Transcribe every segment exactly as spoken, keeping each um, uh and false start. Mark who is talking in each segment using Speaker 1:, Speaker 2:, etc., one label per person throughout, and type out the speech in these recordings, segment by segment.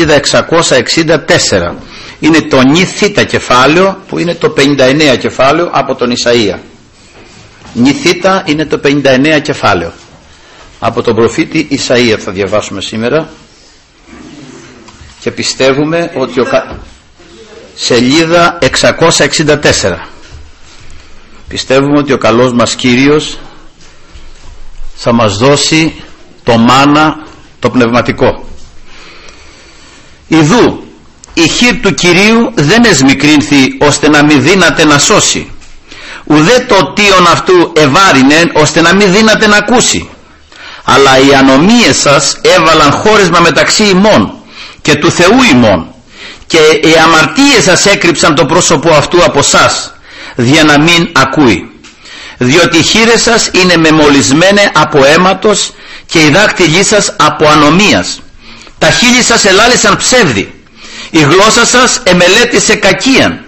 Speaker 1: σελίδα εξακόσια εξήντα τέσσερα. Είναι το νη θήτα κεφάλαιο, που είναι το πενήντα εννέα κεφάλαιο από τον Ισαΐα. Νη θήτα είναι το πενήντα εννέα κεφάλαιο από τον προφήτη Ισαΐα, θα διαβάσουμε σήμερα, και πιστεύουμε ότι ο κα... σελίδα εξακόσια εξήντα τέσσερα, πιστεύουμε ότι ο καλός μας Κύριος θα μας δώσει το μάνα το πνευματικό. Ιδού η χείρ του Κυρίου δεν εσμικρύνθη ώστε να μη δύναται να σώσει, ουδέ το τίον αυτού ευάρινεν ώστε να μη δύναται να ακούσει, αλλά οι ανομίες σας έβαλαν χώρισμα μεταξύ ημών και του Θεού ημών, και οι αμαρτίες σας έκρυψαν το πρόσωπο αυτού από σας, δια να μην ακούει. Διότι οι χείλες σας είναι μεμολισμένες από αίματος και οι δάκτυλοι σας από ανομίας. Τα χείλη σας ελάλησαν ψεύδι, η γλώσσα σας εμελέτησε κακίαν.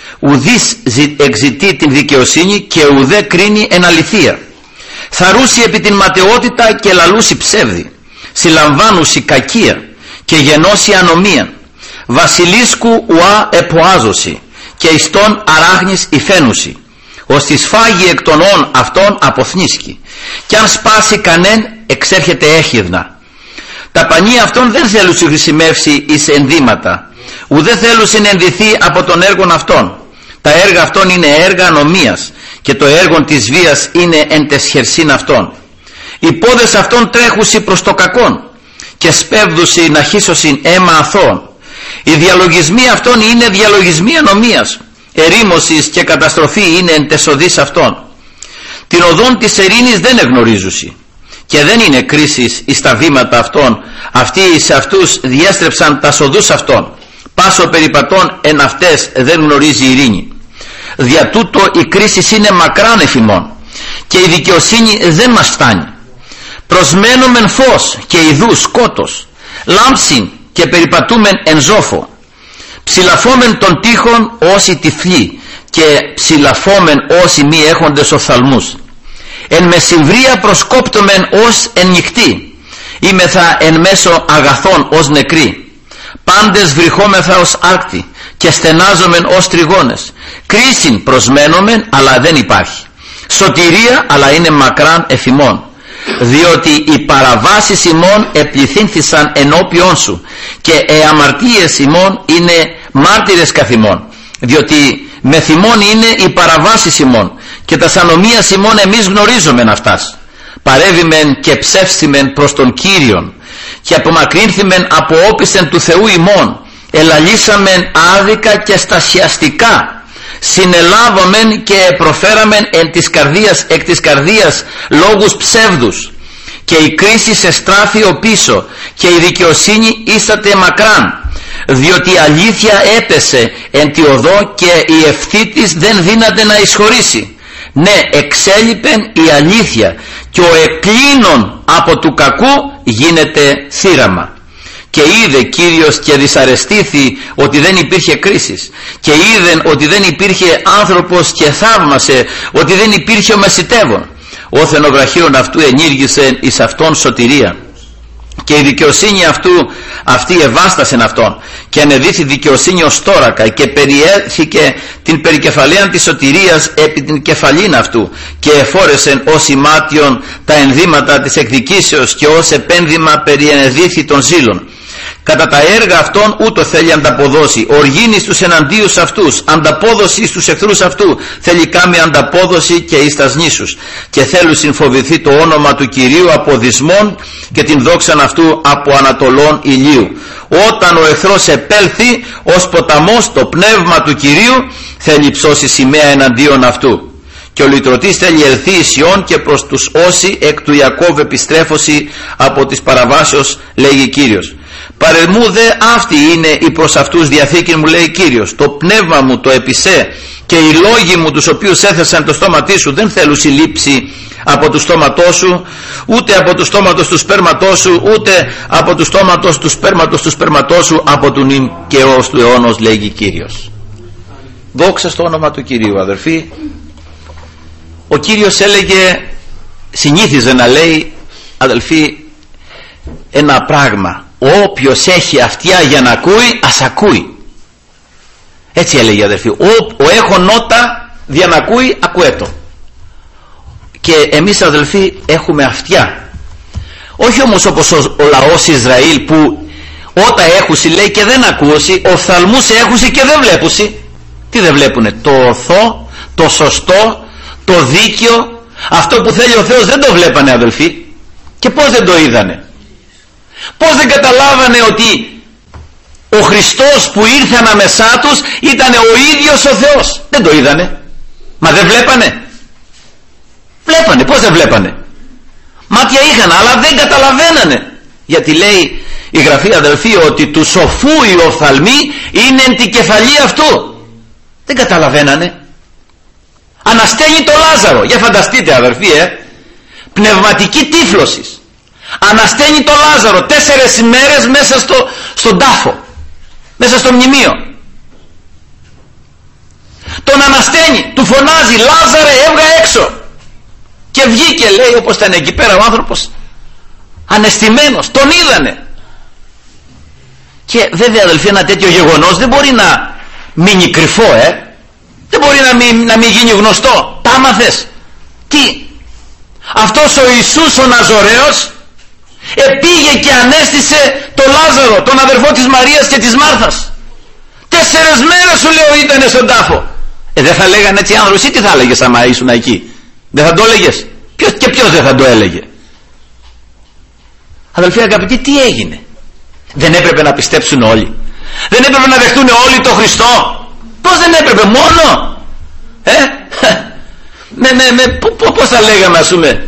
Speaker 1: Ουδής εξητεί την δικαιοσύνη και ουδέ κρίνει εν αληθεία. Θαρούσι επί την ματαιότητα και λαλούσι ψεύδι, συλλαμβάνουσι κακία και γενώσι ανομία. Βασιλίσκου ουά εποάζωσι και εις τόν αράχνης υφαίνουσι, ως τη σφάγη εκ των όν αυτών αποθνίσκει, κι αν σπάσει κανέν εξέρχεται έχιδνα. Τα πανία αυτών δεν θέλουσι χρησιμεύσει εις ενδύματα, ουδέ θέλουσι ενδυθεί από τον έργον αυτών. Τα έργα αυτών είναι έργα ανομίας, και το έργο της βίας είναι εν τες χερσίν αυτών. Οι πόδες αυτών τρέχουσι προς το κακόν και σπέβδουσι να χύσωσιν αίμα αθώων. Οι διαλογισμοί αυτών είναι διαλογισμοί ανομίας, ερήμωσης και καταστροφή είναι εν τες οδείς αυτών. Την οδόν της ερήνης δεν εγνωρίζουσι, και δεν είναι κρίσης εις τα βήματα αυτών. Αυτοί εις αυτούς διέστρεψαν τα οδούς αυτών, πάσο περιπατών εν αυτές δεν γνωρίζει η ειρήνη. Δια τούτο η κρίση είναι μακράν εφημών, και η δικαιοσύνη δεν μας φτάνει. Προσμένομεν φως και ιδού σκότος, λάμψιν και περιπατούμεν εν ζόφο. Ψηλαφόμεν των τείχων όσοι τυφλοί, και ψηλαφόμεν όσοι μη έχοντες οφθαλμούς. Εν μεσημβρία προσκόπτομεν ως εν νυχτή, είμεθα εν μέσω αγαθών ως νεκροί. Πάντες βριχόμεθα ως άρκτη και στενάζομεν ως τριγώνες. Κρίσιν προσμένομεν, αλλά δεν υπάρχει. Σωτηρία, αλλά είναι μακράν εφημών. Διότι οι παραβάσεις ημών επληθύνθησαν ενώπιον σου, και οι αμαρτίες ημών είναι μάρτυρες καθ' ημών. Διότι με θυμών είναι οι παραβάσεις ημών, και τα ανομίας ημών εμείς γνωρίζομεν αυτάς. Παρέβημεν και ψεύστημεν προς τον Κύριον, και απομακρύνθημεν από όπισθεν του Θεού ημών. Ελαλήσαμεν άδικα και στασιαστικά, συνελάβομεν και προφέραμεν εν της καρδίας, εκ της καρδίας λόγους ψεύδους, και η κρίση σε στράφει ο πίσω, και η δικαιοσύνη ίσταται μακράν. Διότι η αλήθεια έπεσε εν τη οδό, και η ευθύ της δεν δύναται να εισχωρήσει. Ναι, εξέλιπεν η αλήθεια, και ο εκλίνων από του κακού γίνεται θύραμα. Και είδε Κύριος και δυσαρεστήθη ότι δεν υπήρχε κρίσης, και είδε ότι δεν υπήρχε άνθρωπος, και θαύμασε ότι δεν υπήρχε ο μεσητεύων. Όθεν ο βραχίων αυτού ενήργησε εις αυτόν σωτηρία, και η δικαιοσύνη αυτού αυτή ευάστασεν αυτόν, και ανεδύθη δικαιοσύνη ως τόρακα, και περιέθηκε την περικεφαλαίαν της σωτηρίας επί την κεφαλήν αυτού, και εφόρεσεν ως ημάτιον τα ενδύματα της εκδικήσεως, και ως επένδυμα περιενεδύθη των ζήλων. Κατά τα έργα αυτών ούτω θέλει ανταποδώσει. Οργήνει στους εναντίους αυτούς, ανταπόδοση στους εχθρούς αυτού. Θέλει κάμει ανταπόδοση και εις τας νήσους. Και θέλουν συμφοβηθεί το όνομα του Κυρίου από δυσμών, και την δόξαν αυτού από ανατολών ηλίου. Όταν ο εχθρός επέλθει ως ποταμός, το πνεύμα του Κυρίου θέλει ψώσει σημαία εναντίον αυτού. Και ο λυτρωτής θέλει ελθεί εις Ιών, και προς τους όσοι εκ του Ιακώβ επιστρέφωση από τις παραβάσεως, λέγει Κύριος. Παρεμού δε αυτή είναι η προς αυτούς διαθήκη μου, λέει Κύριος. Το πνεύμα μου το επισέ, και οι λόγοι μου τους οποίους έθεσαν το στόματί σου δεν θέλουν συλλήψη από του στόματός σου, ούτε από του στόματος του σπέρματός σου, ούτε από του στόματος του σπέρματος του σπέρματός σου, από του νυν και ως του αιώνος, λέγει Κύριος. Δόξα στο όνομα του Κυρίου, αδερφοί. Ο Κύριος έλεγε, συνήθιζε να λέει, αδελφοί, ένα πράγμα όποιος έχει αυτιά για να ακούει, ας ακούει. Έτσι έλεγε, αδερφοί. Ο, ο έχων ότα για να ακούει, ακούέτο. Και εμείς, αδελφοί, έχουμε αυτιά. Όχι όμως όπως ο, ο λαός Ισραήλ που ότα έχουσι λέει και δεν ακούσι, οφθαλμούς έχουσι και δεν βλέπουσι. Τι δεν βλέπουνε? Το ορθό, το σωστό, το δίκαιο, αυτό που θέλει ο Θεός δεν το βλέπανε, αδελφοί. Και πώς δεν το είδανε? Πώς δεν καταλάβανε ότι ο Χριστός που ήρθε ανάμεσά τους ήταν ο ίδιος ο Θεός? Δεν το είδανε. Μα δεν βλέπανε? Βλέπανε. Πώς δεν βλέπανε? Μάτια είχαν, αλλά δεν καταλαβαίνανε. Γιατί λέει η Γραφή, αδελφοί, ότι του σοφού οι οφθαλμοί είναι εν την κεφαλή αυτού. Δεν καταλαβαίνανε. Ανασταίνει το Λάζαρο. Για φανταστείτε, αδελφοί, ε, πνευματική τύφλωση. Ανασταίνει το Λάζαρο τέσσερες ημέρες μέσα στο, στον τάφο, μέσα στο μνημείο. Τον ανασταίνει, του φωνάζει, Λάζαρε, έβγα έξω. Και βγήκε, λέει, όπως ήταν εκεί πέρα ο άνθρωπος, αναισθημένος. Τον είδανε. Και βέβαια, αδελφοί, ένα τέτοιο γεγονός δεν μπορεί να μείνει κρυφό, ε. Δεν μπορεί να μην, να μην γίνει γνωστό. Τα άμαθες? Τι? Αυτός ο Ιησούς ο Ναζωραίος επήγε και ανέστησε το Λάζαρο, τον αδερφό της Μαρίας και της Μάρθας. Τέσσερες μέρες, σου λέω, ήταν στον τάφο. Ε, δεν θα λέγανε έτσι άνθρωποι? Εσύ τι θα έλεγες άμα ήσουν εκεί? Δεν θα το έλεγες? Ποιος, και ποιος δεν θα το έλεγε? Αδελφοί αγαπητοί, τι έγινε? Δεν έπρεπε να πιστέψουν όλοι? Δεν έπρεπε να δεχτούν όλοι τον Χριστό? Πώς δεν έπρεπε? Μόνο ε? με, με, με, πώς θα λέγαμε, ας πούμε,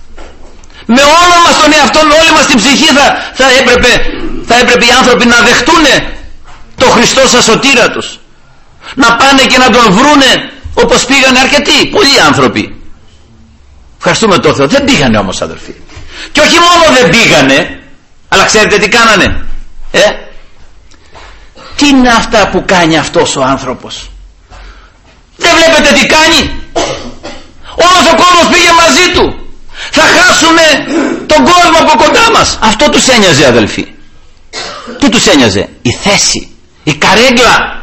Speaker 1: με όλο μας τον εαυτό, με όλη μας την ψυχή θα, θα, έπρεπε, θα έπρεπε οι άνθρωποι να δεχτούν το Χριστό σαν σωτήρα τους, να πάνε και να τον βρούνε όπως πήγανε αρκετοί, πολλοί άνθρωποι. Ευχαριστούμε τον Θεό. Δεν πήγανε όμως, αδελφοί. Και όχι μόνο δεν πήγανε, αλλά ξέρετε τι κάνανε? ε? Τι είναι αυτά που κάνει αυτός ο άνθρωπος? Δεν βλέπετε τι κάνει? Όλος ο κόσμος πήγε μαζί του. Θα χάσουμε τον κόσμο από κοντά μας. Αυτό τους ένοιαζε, αδελφοί. Τι τους ένοιαζε? Η θέση, η καρέγκλα.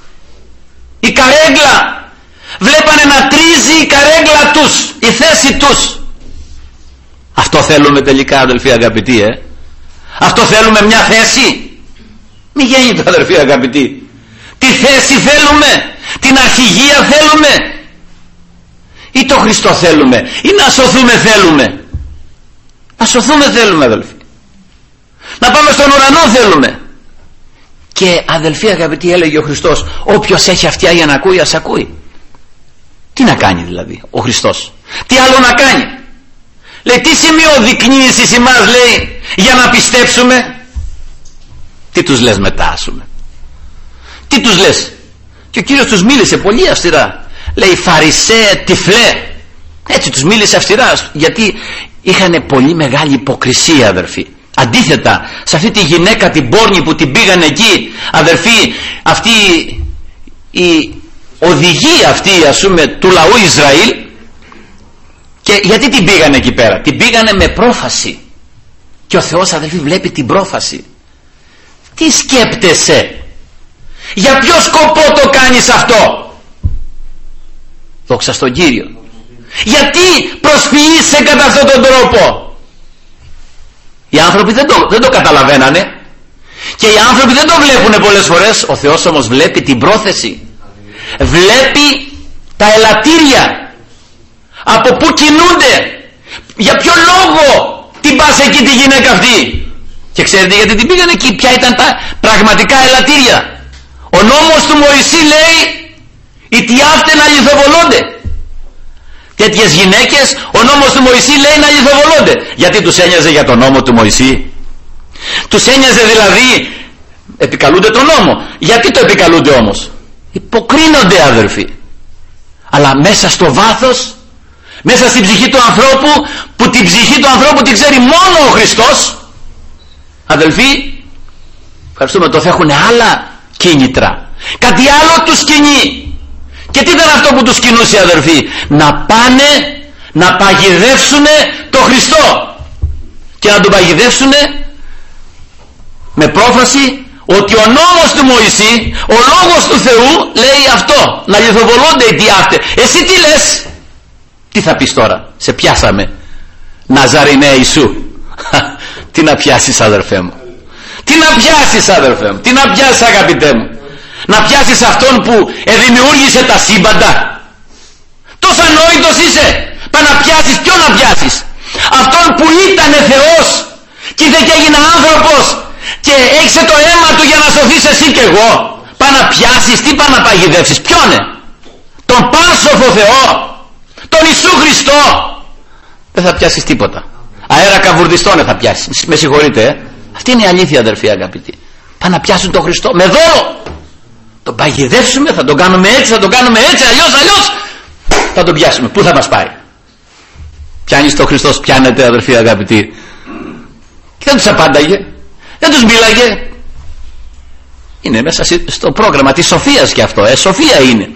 Speaker 1: Η καρέγκλα. Βλέπανε να τρίζει η καρέγκλα τους, η θέση τους. Αυτό θέλουμε τελικά, αδελφοί αγαπητοί, ε? Αυτό θέλουμε, μια θέση? Μη γίνεται, αδελφοί αγαπητοί. Τι θέση θέλουμε? Την αρχηγία θέλουμε? Ή το Χριστό θέλουμε? Ή να σωθούμε θέλουμε? Να σωθούμε θέλουμε, αδελφοί. Να πάμε στον ουρανό θέλουμε. Και αδελφοί αγαπητοί, έλεγε ο Χριστός, όποιος έχει αυτιά για να ακούει, ας ακούει. Τι να κάνει δηλαδή ο Χριστός? Τι άλλο να κάνει? Λέει, τι σημείο δεικνύεις εις εμάς, λέει, για να πιστέψουμε? Τι τους λες μετά, ας πούμε? Τι τους λες? Και ο Κύριος τους μίλησε πολύ αυστηρά. Λέει, Φαρισαίε τυφλέ. Έτσι τους μίλησε αυστηρά, γιατί είχαν πολύ μεγάλη υποκρισία, αδερφοί. Αντίθετα, σε αυτή τη γυναίκα την πόρνη που την πήγαν εκεί, αδερφοί, αυτή η οδηγία αυτή, ας πούμε, του λαού Ισραήλ. Και γιατί την πήγανε εκεί πέρα? Την πήγανε με πρόφαση. Και ο Θεός, αδελφοί, βλέπει την πρόφαση. Τι σκέπτεσαι? Για ποιο σκοπό το κάνεις αυτό? Δόξα στον Κύριο. Γιατί προσφυείσαι κατά αυτόν τον τρόπο? Οι άνθρωποι δεν το, δεν το καταλαβαίνανε. Και οι άνθρωποι δεν το βλέπουν πολλές φορές. Ο Θεός όμως βλέπει την πρόθεση. Βλέπει τα ελαττήρια. Από πού κινούνται? Για ποιο λόγο την πας εκεί τη γυναίκα αυτή? Και ξέρετε γιατί την πήγαν εκεί? Ποια ήταν τα πραγματικά ελαττήρια? Ο νόμος του Μωυσή λέει, οι τιάφτε να λιθοβολώνται. Τέτοιες γυναίκες, ο νόμος του Μωυσή λέει να λιθοβολώνται. Γιατί τους ένοιαζε για τον νόμο του Μωυσή? Τους ένοιαζε δηλαδή? Επικαλούνται τον νόμο. Γιατί το επικαλούνται όμως? Υποκρίνονται, αδερφοί. Αλλά μέσα στο βάθος, μέσα στην ψυχή του ανθρώπου, που την ψυχή του ανθρώπου την ξέρει μόνο ο Χριστός, αδελφοί, ευχαριστούμε το Θεό, έχουν άλλα κίνητρα. Κάτι άλλο τους κινεί. Και τι ήταν αυτό που τους κινούσε, αδελφοί? Να πάνε να παγιδεύσουνε το Χριστό. Και να τον παγιδεύσουνε με πρόφαση ότι ο νόμος του Μωυσή, ο λόγος του Θεού λέει αυτό, να λιθοβολώνται οι διάφτε. Εσύ τι λες? Τι θα πεις τώρα? Σε πιάσαμε, Ναζαρινέ Ιησού. Τι να πιάσεις, αδερφέ μου? Τι να πιάσεις, αδερφέ μου? Τι να πιάσεις, αγαπητέ μου? Να πιάσεις αυτόν που εδημιούργησε τα σύμπαντα? Τόσο ανόητος είσαι? Πά να πιάσεις, ποιο να πιάσεις? Αυτόν που ήτανε Θεός και ήρθε και έγινε άνθρωπος και έξε το αίμα του για να σωθείς εσύ και εγώ. Πά να πιάσεις, τι πά να παγιδεύσεις? Ποιόνε? Τον πάσοφο Θεό, τον Ιησού Χριστό? Δεν θα πιάσεις τίποτα. Αέρα καβουρδιστώνε θα πιάσεις. Με συγχωρείτε, ε. Αυτή είναι η αλήθεια, αδερφοί αγαπητοί. Πά να πιάσουν τον Χριστό με δώρο. Τον παγιδεύσουμε, θα τον κάνουμε έτσι, θα τον κάνουμε έτσι, αλλιώς, αλλιώς θα τον πιάσουμε. Πού θα μας πάει? Πιάνεις τον Χριστός, πιάνετε, αδερφοί αγαπητοί. Και δεν τους απάνταγε, δεν τους μίλαγε. Είναι μέσα στο πρόγραμμα της σοφίας και αυτό, ε, σοφία είναι.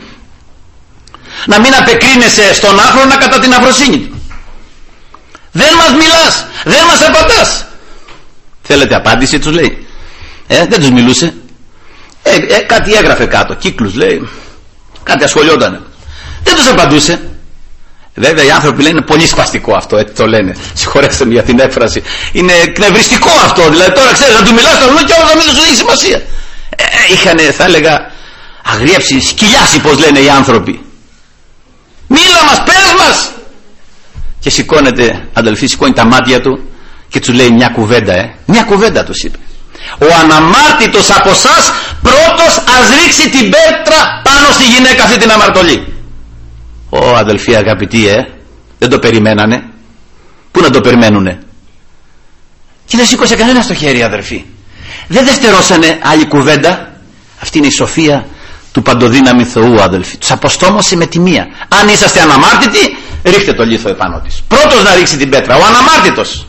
Speaker 1: Να μην απεκρίνεσαι στον άφρονα κατά την αφροσύνη του. Δεν μας μιλάς, δεν μας απαντάς. Θέλετε απάντηση, τους λέει. Ε, δεν τους μιλούσε. Ε, ε, κάτι έγραφε κάτω, κύκλους λέει, κάτι ασχολιότανε. Δεν τους απαντούσε. Βέβαια οι άνθρωποι λένε πολύ σπαστικό αυτό, έτσι το λένε. Συγχωρέστε με για την έκφραση. Είναι εκνευριστικό αυτό. Δηλαδή τώρα ξέρεις να του μιλάς στο λόγο και όλα θα μην σου έχει σημασία. Ε, είχανε, θα έλεγα, αγριέψει, σκυλιάσει πως λένε οι άνθρωποι. Μίλα μας, πες μας. Και σηκώνεται, αδελφοί, σηκώνει τα μάτια του και τους λέει μια κουβέντα, ε. Μια κουβέντα τους είπε. Ο αναμάρτητος από εσάς πρώτος ας ρίξει την πέτρα πάνω στη γυναίκα αυτή την αμαρτωλή. Ω, αδελφοί αγαπητοί, ε, δεν το περιμένανε. Πού να το περιμένουνε? Και δεν σήκωσε κανένα στο χέρι, αδελφοί. Δεν δευτερώσανε άλλη κουβέντα. Αυτή είναι η σοφία του παντοδύναμη Θεού, αδελφοί. Τους αποστόμωσε με τη μία. Αν είσαστε αναμάρτητοι, ρίχτε το λίθο επάνω της. Πρώτος να ρίξει την πέτρα, ο αναμάρτητος.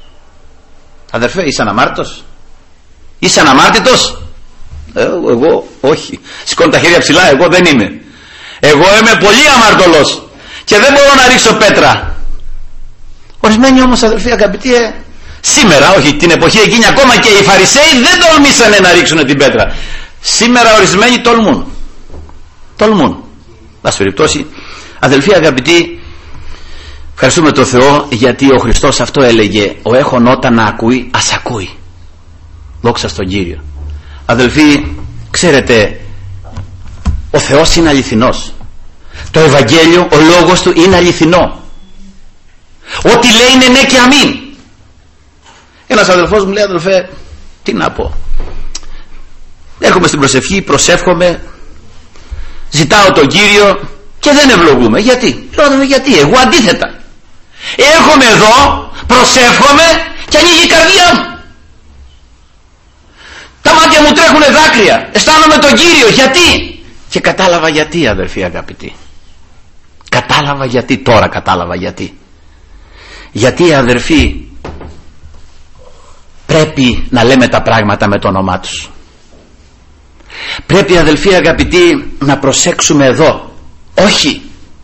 Speaker 1: Αδερφέ, είσαι αναμάρτητος? Είσαι αναμάρτητος? Ε, εγώ όχι. Σηκώνω τα χέρια ψηλά, εγώ δεν είμαι. Εγώ είμαι πολύ αμαρτωλός και δεν μπορώ να ρίξω πέτρα. Ορισμένοι όμως, αδελφοί αγαπητοί, ε, σήμερα, όχι την εποχή εκείνη, ακόμα και οι Φαρισαίοι δεν τολμήσανε να ρίξουν την πέτρα. Σήμερα ορισμένοι τολμούν. Τολμούν. Βάση περιπτώσει, αδελφοί αγαπητοί, ευχαριστούμε τον Θεό, γιατί ο Χριστός αυτό έλεγε, ο έχων όταν να ακούει, ας ακούει. Δόξα στον Κύριο. Αδελφοί, ξέρετε, ο Θεός είναι αληθινός. Το Ευαγγέλιο, ο λόγος του είναι αληθινό. Ό,τι λέει είναι ναι και αμήν. Ένας αδελφός μου λέει, αδελφέ, τι να πω? Έρχομαι στην προσευχή, προσεύχομαι, ζητάω τον Κύριο και δεν ευλογούμε. Γιατί? Λέω, γιατί? Εγώ αντίθετα. Έρχομαι εδώ, προσεύχομαι και ανοίγει η καρδιά μου. Τα μάτια μου τρέχουνε δάκρυα. Αισθάνομαι τον Κύριο. Γιατί? Και κατάλαβα γιατί, αδερφοί αγαπητοί. Κατάλαβα γιατί, τώρα κατάλαβα γιατί. Γιατί, αδερφοί, πρέπει να λέμε τα πράγματα με το όνομά τους. Πρέπει, αδελφοί αγαπητοί, να προσέξουμε εδώ. Όχι,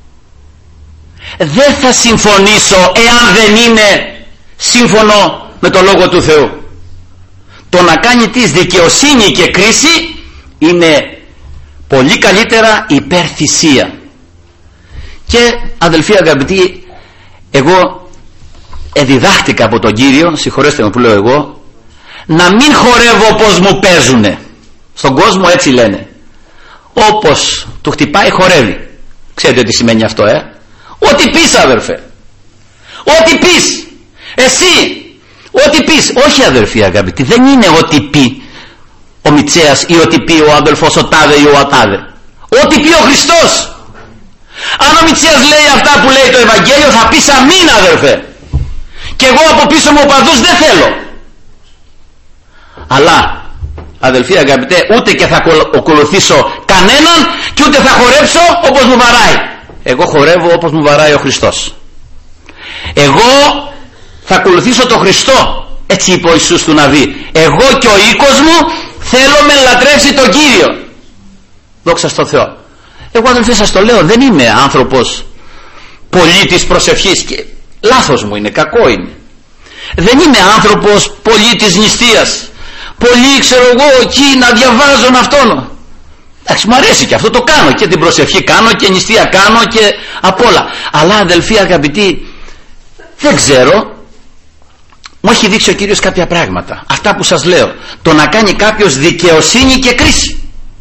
Speaker 1: δεν θα συμφωνήσω εάν δεν είναι σύμφωνο με το Λόγο του Θεού. Το να κάνει της δικαιοσύνη και κρίση είναι πολύ καλύτερα υπερθυσία. Και αδελφοί αγαπητοί, εγώ εδιδάχτηκα από τον Κύριο, συγχωρέστε με που λέω εγώ, να μην χορεύω όπως μου παίζουνε. Στον κόσμο έτσι λένε, όπως του χτυπάει χορεύει. Ξέρετε τι σημαίνει αυτό, ε? Ό,τι πεις, αδερφέ, ό,τι πεις εσύ, ό,τι πεις. Όχι, αδερφοί αγαπητοί, δεν είναι ό,τι πει ο Μητσέας ή ό,τι πει ο αδελφός ο τάδε ή ο ατάδε. Ό,τι πει ο Χριστός. Αν ο Μητσέας λέει αυτά που λέει το Ευαγγέλιο, θα πεις αμήν, αδερφέ. Και εγώ από πίσω μου οπαδούς δεν θέλω. Αλλά, αδελφοί αγαπητέ, ούτε και θα ακολουθήσω κανέναν και ούτε θα χορέψω όπως μου βαράει. Εγώ χορεύω όπως μου βαράει ο Χριστός. Εγώ θα ακολουθήσω τον Χριστό. Έτσι είπε ο Ιησούς του Ναβί. Εγώ και ο οίκος μου θέλουμε να λατρεύσει τον Κύριο. Δόξα στον Θεό. Εγώ, αδελφοί, σας το λέω, δεν είμαι άνθρωπος πολίτης προσευχής και λάθος μου είναι, κακό είναι. Δεν είμαι άνθρωπος πολίτης νηστείας πολύ ξέρω εγώ εκεί να διαβάζω να αυτόν. Εντάξει, μου αρέσει και αυτό, το κάνω και την προσευχή κάνω και νηστεία κάνω και απ' όλα. Αλλά αδελφοί αγαπητοί, δεν ξέρω, μου έχει δείξει ο Κύριος κάποια πράγματα. Αυτά που σας λέω, το να κάνει κάποιος δικαιοσύνη και κρίση.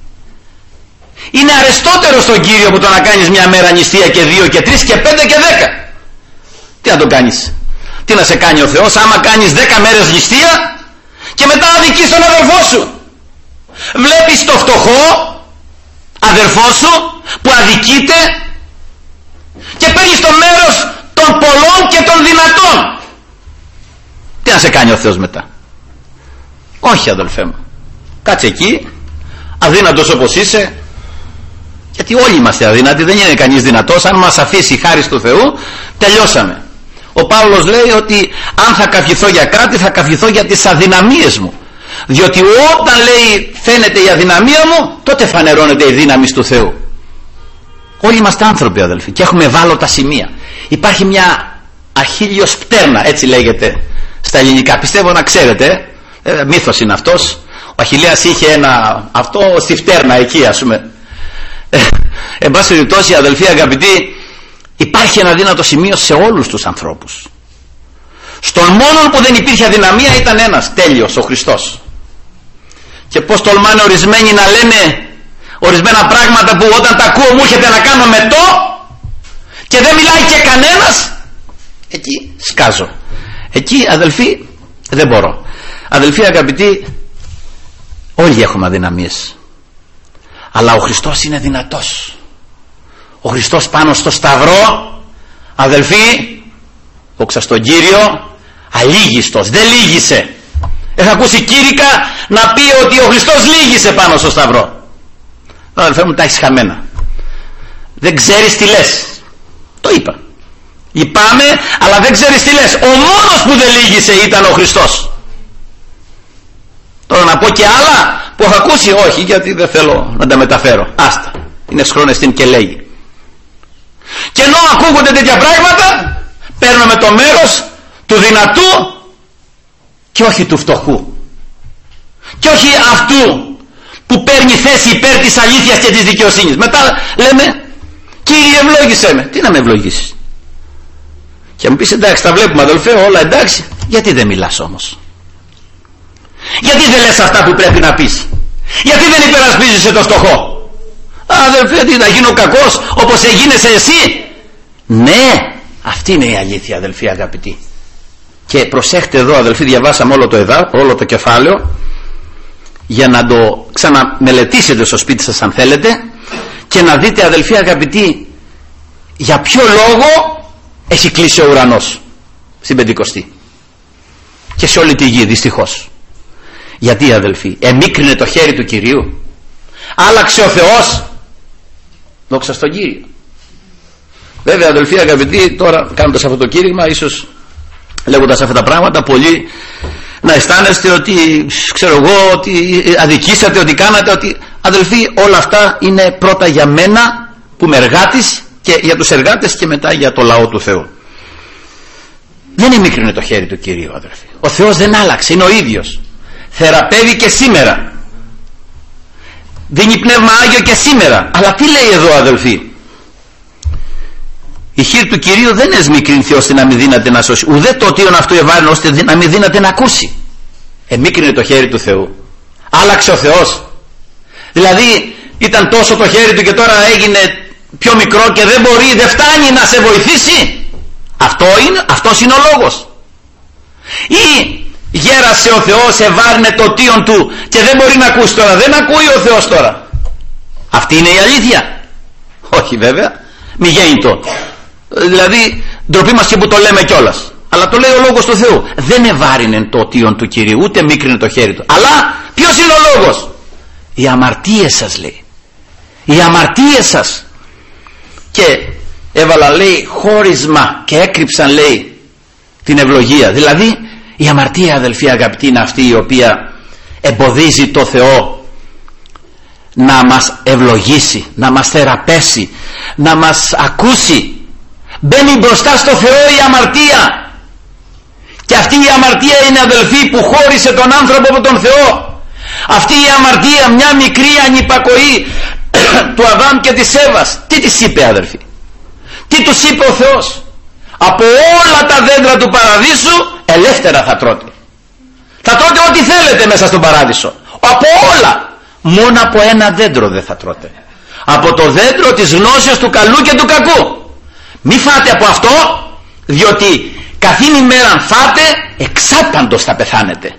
Speaker 1: Είναι αρεστότερο στον Κύριο που το να κάνεις μια μέρα νηστεία και δύο και τρεις και πέντε και δέκα. Τι να το κάνεις? Τι να σε κάνει ο Θεός άμα κάνεις δέκα μέρες νηστεία και μετά αδικείς τον αδερφό σου? Βλέπεις το φτωχό αδερφό σου που αδικείται και παίρνεις το μέρος των πολλών και των δυνατών. Τι να σε κάνει ο Θεός μετά? Όχι, αδελφέ μου, κάτσε εκεί αδύνατος όπως είσαι, γιατί όλοι είμαστε αδύνατοι, δεν είναι κανείς δυνατός. Αν μας αφήσει η χάρις του Θεού, τελειώσαμε. Ο Παύλος λέει ότι αν θα καυχηθώ για κάτι, θα καυχηθώ για τις αδυναμίες μου, διότι όταν λέει φαίνεται η αδυναμία μου, τότε φανερώνεται η δύναμη του Θεού. Όλοι είμαστε άνθρωποι, αδελφοί, και έχουμε ευάλωτα σημεία. Υπάρχει μια αχίλιος πτέρνα, έτσι λέγεται στα ελληνικά, πιστεύω να ξέρετε, ε, μύθος είναι αυτός. Ο Αχιλλέας είχε ένα αυτό στη φτέρνα εκεί, ας πούμε. ε, εν πάση περιπτώσει, αδελφοί αγαπητοί, υπάρχει ένα δύνατο σημείο σε όλους τους ανθρώπους. Στον μόνον που δεν υπήρχε αδυναμία ήταν ένας, τέλειος, ο Χριστός. Και πως τολμάνε ορισμένοι να λένε ορισμένα πράγματα που όταν τα ακούω μου έρχεται να κάνω μετό και δεν μιλάει και κανένας, εκεί σκάζω. Εκεί, αδελφοί, δεν μπορώ. Αδελφοί αγαπητοί, όλοι έχουμε αδυναμίες, αλλά ο Χριστός είναι δυνατός. Ο Χριστός πάνω στο σταυρό, αδελφοί, δόξα στον Κύριο, αλίγιστος, δεν λύγησε. Έχω ακούσει κήρυκα να πει ότι ο Χριστός λύγησε πάνω στο σταυρό. Αδελφέ μου, τα έχεις χαμένα. Δεν ξέρεις τι λες. Το είπα. Λυπάμαι, αλλά δεν ξέρεις τι λες. Ο μόνος που δεν λύγησε ήταν ο Χριστός. Τώρα να πω και άλλα που έχω ακούσει, όχι, γιατί δεν θέλω να τα μεταφέρω. Άστα. Είναι σχρονεστήν και λέγει. Και ενώ ακούγονται τέτοια πράγματα, παίρνουμε το μέρος του δυνατού και όχι του φτωχού, και όχι αυτού που παίρνει θέση υπέρ της αλήθειας και της δικαιοσύνης. Μετά λέμε, Κύριε ευλόγησέ με. Τι να με ευλογήσεις? Και μου πεις, εντάξει, τα βλέπουμε αδελφέ, όλα εντάξει, γιατί δεν μιλάς όμως? Γιατί δεν λες αυτά που πρέπει να πεις? Γιατί δεν υπερασπίζεσαι το φτωχό? Αδελφέ, τι να γίνω κακός όπως έγινεσαι εσύ? Ναι, αυτή είναι η αλήθεια, αδελφοί αγαπητοί. Και προσέχτε εδώ, αδελφοί, διαβάσαμε όλο το εδά, όλο το κεφάλαιο, για να το ξαναμελετήσετε στο σπίτι σας αν θέλετε, και να δείτε, αδελφοί αγαπητοί, για ποιο λόγο έχει κλείσει ο ουρανός στην Πεντηκοστή και σε όλη τη γη, δυστυχώς. Γιατί, αδελφοί? Εμίκρινε το χέρι του Κυρίου? Άλλαξε ο Θεός? Δόξα στον Κύριο. Βέβαια, αδελφοί αγαπητοί, τώρα κάνοντας αυτό το κήρυγμα, ίσως λέγοντας αυτά τα πράγματα, πολλοί να αισθάνεστε ότι, ξέρω εγώ, ότι αδικήσατε, ότι κάνατε, ότι... Αδελφοί, όλα αυτά είναι πρώτα για μένα που είμαι εργάτης, και για τους εργάτες, και μετά για το λαό του Θεού. Δεν εμίκρινε το χέρι του Κυρίου, αδελφοί. Ο Θεός δεν άλλαξε, είναι ο ίδιος. Θεραπεύει και σήμερα. Δίνει πνεύμα Άγιο και σήμερα. Αλλά τι λέει εδώ, αδελφοί? Η χείρ του Κυρίου δεν εσμικρινθεί ώστε να μην δύναται να σώσει, ουδέ το οτίον αυτού ευάρυνε ώστε να μην δύναται να ακούσει. Εμίκρινε το χέρι του Θεού. Άλλαξε ο Θεός? Δηλαδή ήταν τόσο το χέρι του και τώρα έγινε πιο μικρό και δεν μπορεί, δεν φτάνει να σε βοηθήσει? Αυτό είναι, αυτός είναι ο λόγος? Ή γέρασε ο Θεός, ευάρυνε το οτίον του και δεν μπορεί να ακούσει τώρα, δεν ακούει ο Θεός τώρα? Αυτή είναι η αλήθεια? Όχι βέβαια, μη γέννητο. Δηλαδή ντροπή μας και που το λέμε κιόλας, αλλά το λέει ο λόγος του Θεού. Δεν ευάρυνε το οτίον του Κυρίου, ούτε μίκρινε το χέρι του. Αλλά ποιος είναι ο λόγος? Οι αμαρτίες σας, λέει. Οι αμαρτίες σας. Και έβαλα, λέει, χώρισμα και έκρυψαν, λέει, την ευλογία. Δηλαδή η αμαρτία, αδελφοί αγαπητοί, είναι αυτή η οποία εμποδίζει το Θεό να μας ευλογήσει, να μας θεραπεύσει, να μας ακούσει. Μπαίνει μπροστά στο Θεό η αμαρτία Και αυτή η αμαρτία είναι, αδελφοί, που χώρισε τον άνθρωπο από τον Θεό. Αυτή η αμαρτία, μια μικρή ανυπακοή του Αδάμ και της Εύας, τι της είπε, αδελφοί? Τι τους είπε ο Θεός? Από όλα τα δέντρα του παραδείσου ελεύθερα θα τρώτε. Θα τρώτε ό,τι θέλετε μέσα στον παράδεισο. Από όλα. Μόνο από ένα δέντρο δεν θα τρώτε. Από το δέντρο της γνώσεως του καλού και του κακού. Μη φάτε από αυτό, διότι καθήν ημέραν φάτε, εξάπαντος θα πεθάνετε.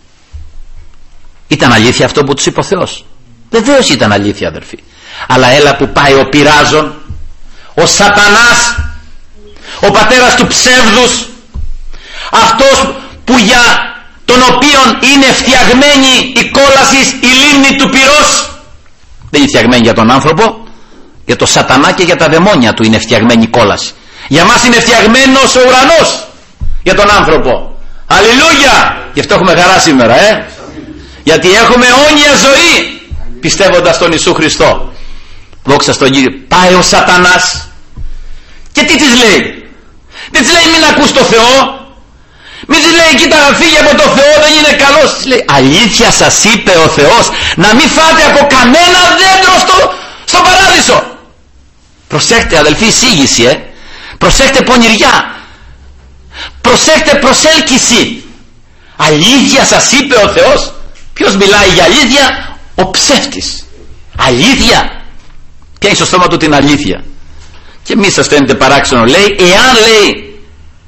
Speaker 1: Ήταν αλήθεια αυτό που τους είπε ο Θεός? Βεβαίως ήταν αλήθεια, αδερφοί. Αλλά έλα που πάει ο πειράζων, ο σατανάς, ο πατέρας του ψεύδους, αυτός που για τον οποίον είναι φτιαγμένη η κόλαση, η λίμνη του πυρός. Δεν είναι φτιαγμένη για τον άνθρωπο, για το σατανά και για τα δαιμόνια του είναι φτιαγμένη η κόλαση. Για μας είναι φτιαγμένος ο ουρανός για τον άνθρωπο. Αλληλούια! Γι' αυτό έχουμε χαρά σήμερα, ε! Γιατί έχουμε αιώνια ζωή πιστεύοντας στον Ιησού Χριστό. Δόξα στον Κύριο. Πάει ο σατανάς και τι της λέει? Δεν της λέει μην ακούς το Θεό, μην της λέει κοίτα φύγε από το Θεό, δεν είναι καλός. Της λέει αλήθεια σας είπε ο Θεός να μην φάτε από κανένα δέντρο στο, στο παράδεισο. Προσέχτε, αδελφοί, εισήγηση, ε. Προσέχτε πονηριά, προσέχτε προσέλκυση. Αλήθεια σας είπε ο Θεός. Ποιος μιλάει για αλήθεια? Ο ψεύτης. Αλήθεια. Ποια είναι στο στόμα του την αλήθεια? Και μη σας φαίνεται παράξενο, λέει, εάν λέει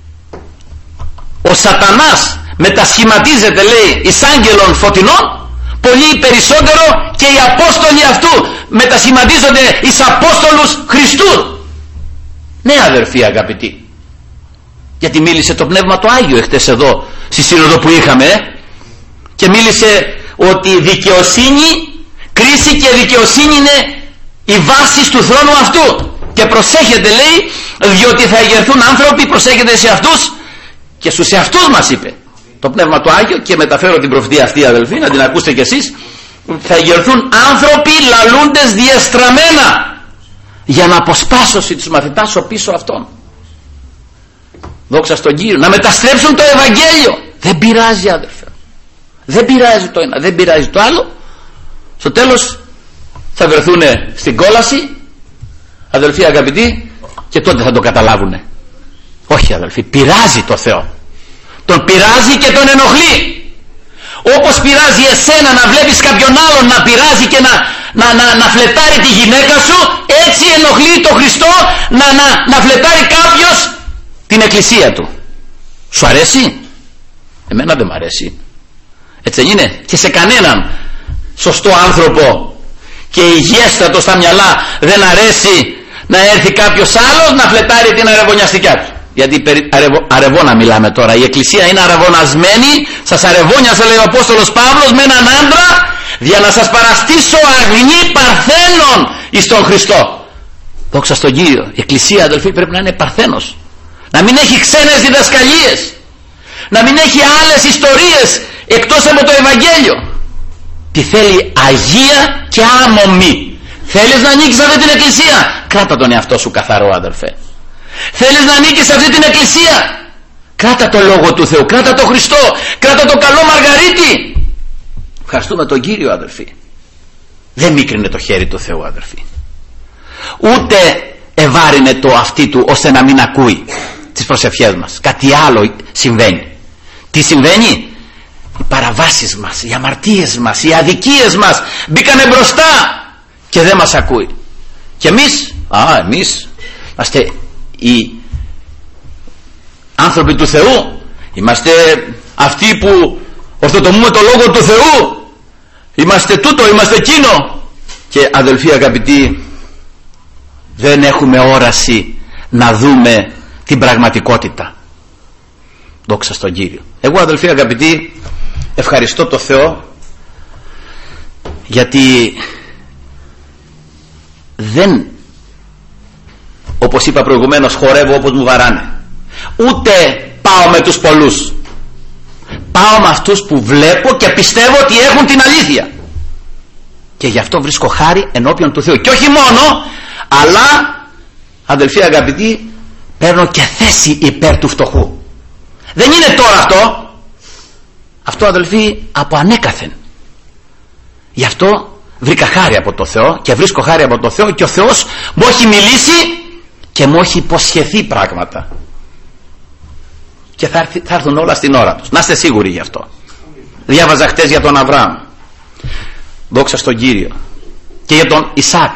Speaker 1: ο σατανάς μετασχηματίζεται, λέει, εις άγγελων φωτεινών, πολύ περισσότερο και οι Απόστολοι αυτού μετασχηματίζονται εις Απόστολους Χριστού. Ναι, αδερφοί αγαπητοί, γιατί μίλησε το Πνεύμα το Άγιο εχθές εδώ στη σύνοδο που είχαμε, ε? Και μίλησε ότι δικαιοσύνη, κρίση και δικαιοσύνη είναι η βάση του θρόνου αυτού. Και προσέχετε, λέει, διότι θα εγερθούν άνθρωποι, προσέχετε σε αυτούς, και στους εαυτούς μας είπε το Πνεύμα το Άγιο, και μεταφέρω την προφητεία αυτή, αδελφοί, να την ακούσετε κι εσείς. Θα εγερθούν άνθρωποι λαλούντες διεστραμμένα, για να αποσπάσωση τους μαθητάς ο πίσω αυτών. Δόξα στον Κύριο. Να μεταστρέψουν το Ευαγγέλιο. Δεν πειράζει, αδελφέ. Δεν πειράζει το ένα, δεν πειράζει το άλλο. Στο τέλος θα βρεθούν στην κόλαση, αδελφοί αγαπητοί, και τότε θα το καταλάβουνε. Όχι, αδελφοί, πειράζει το Θεό. Τον πειράζει και τον ενοχλεί. Όπως πειράζει εσένα να βλέπεις κάποιον άλλον να πειράζει και να, να, να, να φλετάρει τη γυναίκα σου, έτσι ενοχλεί το Χριστό να, να, να φλετάρει κάποιος την εκκλησία του. Σου αρέσει? Εμένα δεν μ' αρέσει. Έτσι δεν είναι? Και σε κανέναν σωστό άνθρωπο και υγιέστατο στα μυαλά δεν αρέσει να έρθει κάποιος άλλος να φλετάρει την αρεβωνιαστικιά του. Γιατί περί αρεβο, αρεβόνα μιλάμε τώρα. Η εκκλησία είναι αρεβωνασμένη. Σας αρεβώνιασε, λέει ο Απόστολος Παύλος, με έναν άντρα, για να σας παραστήσω αγνή παρθένων εις τον Χριστό. Δόξα στον Κύριο. Η εκκλησία, αδελφοί, πρέπει να είναι παρθένος. Να μην έχει ξένες διδασκαλίες, να μην έχει άλλες ιστορίες εκτός από το Ευαγγέλιο. Τι θέλει? Αγία και άμομη. Θέλεις να ανοίξεις αυτή την εκκλησία? Κράτα τον εαυτό σου καθαρό, αδελφέ. Θέλεις να ανήκεις σε αυτή την εκκλησία? Κράτα το Λόγο του Θεού, κράτα το Χριστό, κράτα το καλό Μαργαρίτη. Ευχαριστούμε τον Κύριο, αδελφοί. Δεν μίκρινε το χέρι του Θεού, αδελφοί. Ούτε ευάρινε το αυτί του ώστε να μην ακούει τις προσευχές μας. Κάτι άλλο συμβαίνει. Τι συμβαίνει? Οι παραβάσεις μας, οι αμαρτίες μας, οι αδικίες μας μπήκανε μπροστά και δεν μας ακούει. Και εμείς, α, εμείς είμαστε οι άνθρωποι του Θεού, είμαστε αυτοί που ορθοτομούμε το Λόγο του Θεού, είμαστε τούτο, είμαστε εκείνο. Και αδελφοί αγαπητοί, δεν έχουμε όραση να δούμε την πραγματικότητα. Δόξα στον Κύριο. Εγώ, αδελφοί αγαπητοί, ευχαριστώ το Θεό, γιατί δεν, όπως είπα προηγουμένως, χορεύω όπως μου βαράνε. Ούτε πάω με τους πολλούς. Πάω με αυτούς που βλέπω και πιστεύω ότι έχουν την αλήθεια. Και γι' αυτό βρίσκω χάρη ενώπιον του Θεού. Και όχι μόνο, αλλά, αδελφοί αγαπητοί, παίρνω και θέση υπέρ του φτωχού. Δεν είναι τώρα αυτό. Αυτό, αδελφοί, από ανέκαθεν. Γι' αυτό βρήκα χάρη από το Θεό και βρίσκω χάρη από το Θεό, και ο Θεός μου έχει μιλήσει και μου έχει υποσχεθεί πράγματα. Και θα, έρθει, θα έρθουν όλα στην ώρα τους. Να είστε σίγουροι γι' αυτό. Διάβαζα χτες για τον Αβραάμ, δόξα στον Κύριο, και για τον Ισάκ,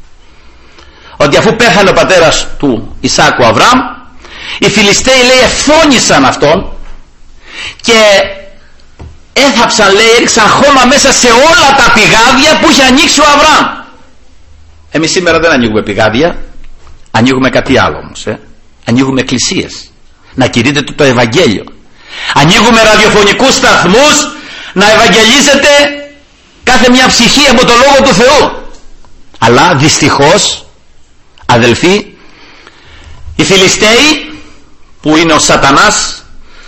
Speaker 1: ότι αφού πέθανε ο πατέρας του Ισάκ, ο Αβραάμ, οι Φιλιστέοι, λέει, ευθόνησαν αυτόν και έθαψαν, λέει, έριξαν χώμα μέσα σε όλα τα πηγάδια που είχε ανοίξει ο Αβραάμ. Εμείς σήμερα δεν ανοίγουμε πηγάδια, ανοίγουμε κάτι άλλο όμως, ε? ανοίγουμε εκκλησίες να κηρύττεται το Ευαγγέλιο, ανοίγουμε ραδιοφωνικούς σταθμούς να ευαγγελίζεται κάθε μια ψυχή από το Λόγο του Θεού. Αλλά δυστυχώς, αδελφοί, οι Φιλιστέοι, που είναι ο Σατανάς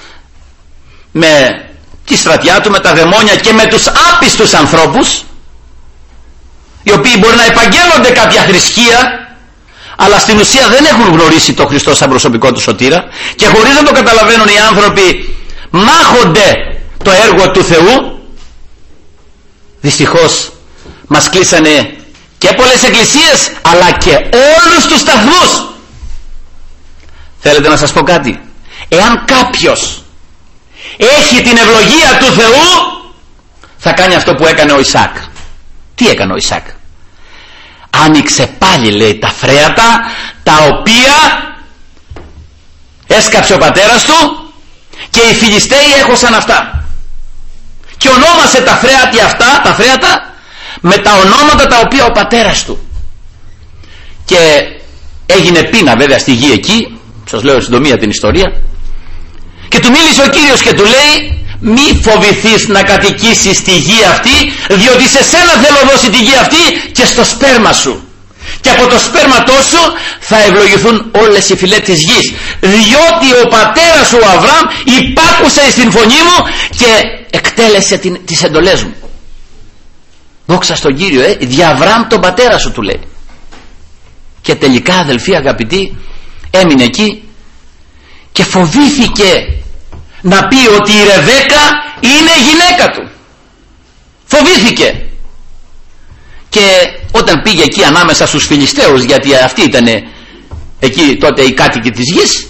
Speaker 1: με τη στρατιά του, με τα δαιμόνια και με τους άπιστους ανθρώπους, οι οποίοι μπορεί να επαγγέλλονται κάποια θρησκεία, αλλά στην ουσία δεν έχουν γνωρίσει τον Χριστό σαν προσωπικό του σωτήρα, και χωρίς να το καταλαβαίνουν οι άνθρωποι μάχονται το έργο του Θεού. Δυστυχώς μας κλείσανε και πολλές εκκλησίες, αλλά και όλους τους σταθμούς. Θέλετε να σας πω κάτι? Εάν κάποιος έχει την ευλογία του Θεού, θα κάνει αυτό που έκανε ο Ισάκ. Τι έκανε ο Ισάκ? Άνοιξε πάλι, λέει, τα φρέατα τα οποία έσκαψε ο πατέρας του, και οι Φιλιστέοι έχωσαν αυτά, και ονόμασε τα φρέατα αυτά, τα φρέατα, με τα ονόματα τα οποία ο πατέρας του. Και έγινε πείνα βέβαια στη γη εκεί, σας λέω συντομία την ιστορία, και του μίλησε ο Κύριος και του λέει: μη φοβηθείς να κατοικήσεις στη γη αυτή, διότι σε σένα θέλω δώσει τη γη αυτή και στο σπέρμα σου, και από το σπέρματό σου θα ευλογηθούν όλες οι φυλές της γης, διότι ο πατέρας σου ο Αβραάμ υπάκουσε στην φωνή μου και εκτέλεσε την, τις εντολές μου. Δόξα στον Κύριο, ε, δια Αβραάμ τον πατέρα σου, του λέει. Και τελικά, αδελφοί αγαπητοί, έμεινε εκεί και φοβήθηκε να πει ότι η Ρεβέκα είναι η γυναίκα του. Φοβήθηκε. Και όταν πήγε εκεί ανάμεσα στους Φιλιστέους, γιατί αυτοί ήταν εκεί τότε οι κάτοικοι της γης,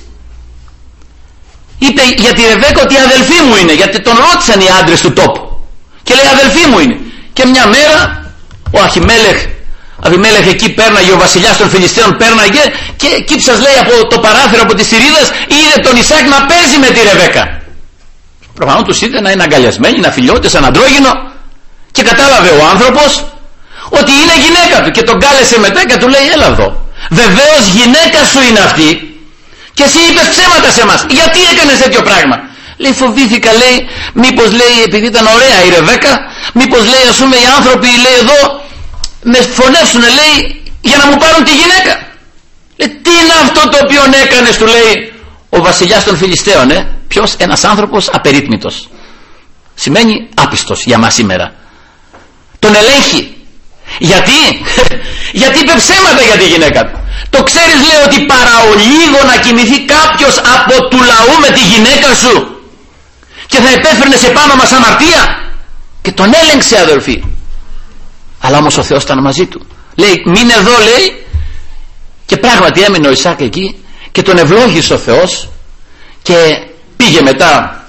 Speaker 1: είπε για τη Ρεβέκα ότι η αδελφή μου είναι, γιατί τον ρώτησαν οι άντρες του τόπου, και λέει αδελφή μου είναι. Και μια μέρα ο Αχιμέλεχ Αβιμέλεχ εκεί πέρναγε, ο βασιλιάς των Φιλιστέων πέρναγε, και εκεί σας λέει από το παράθυρο, από τις θηρίδες, είδε τον Ισάκ να παίζει με τη Ρεβέκα. Προφανώς τους είδε να είναι αγκαλιασμένοι, να φιλιώνται σαν αντρόγυνο, και κατάλαβε ο άνθρωπος ότι είναι γυναίκα του, και τον κάλεσε μετά και του λέει έλα εδώ, βεβαίως γυναίκα σου είναι αυτή και εσύ είπες ψέματα σε μας, γιατί έκανες τέτοιο πράγμα? Λέει φοβήθηκα, λέει, μήπως, λέει, επειδή ήταν ωραία η Ρεβέκα, μήπως, λέει, ας πούμε οι άνθρωποι, λέει, εδώ με φωνεύσουνε, λέει, για να μου πάρουν τη γυναίκα. Λέει, τι είναι αυτό το οποίο έκανες, του λέει ο βασιλιάς των Φιλιστέων, ε? Ποιος? Ένας άνθρωπος απερίτμητος. Σημαίνει άπιστος για μας σήμερα. Τον ελέγχει. Γιατί? Γιατί είπε ψέματα για τη γυναίκα του. Το ξέρεις, λέει, ότι παραολίγο να κοιμηθεί κάποιος από του λαού με τη γυναίκα σου και θα επέφερνε σε πάνω μας αμαρτία? Και τον έλεγξε, αδελφοί. Αλλά όμως ο Θεός ήταν μαζί του. Λέει μείνε εδώ, λέει, και πράγματι έμεινε ο Ισάκ εκεί και τον ευλόγησε ο Θεός, και πήγε μετά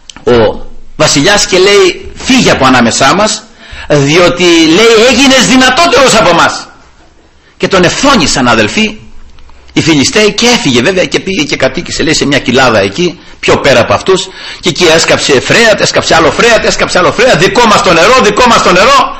Speaker 1: ο βασιλιάς και λέει φύγε από ανάμεσά μας, διότι, λέει, έγινες δυνατότερος από μας. Και τον ευθόνησαν, αδελφοί, οι Φιλιστέοι, και έφυγε βέβαια και πήγε και κατοίκησε, λέει, σε μια κοιλάδα εκεί πιο πέρα από αυτούς, και εκεί έσκαψε φρέατ, έσκαψε άλλο φρέατ, έσκαψε άλλο φρέατ, δικό μας το νερό, δικό μας το νερό.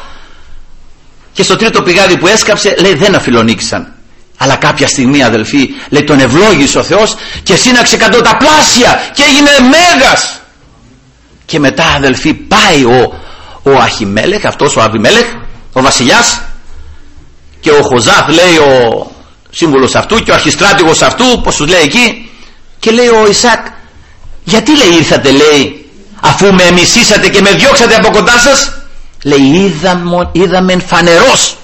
Speaker 1: Και στο τρίτο πηγάδι που έσκαψε, λέει, δεν αφιλονίκησαν. Αλλά κάποια στιγμή, αδελφοί, λέει, τον ευλόγησε ο Θεός και σύναξε εκατονταπλάσια και έγινε μέγας. Και μετά, αδελφοί, πάει ο, ο Αχιμέλεχ, αυτός ο Αβιμέλεχ, ο βασιλιάς, και ο Χοζάθ, λέει, ο σύμβουλος αυτού, και ο αρχιστράτηγος αυτού, πως τους λέει εκεί, και λέει ο Ισάκ, γιατί, λέει, ήρθατε, λέει, αφού με μισήσατε και με διώξατε από κοντά σας? Λέει, είδαμε, είδαμε φανερός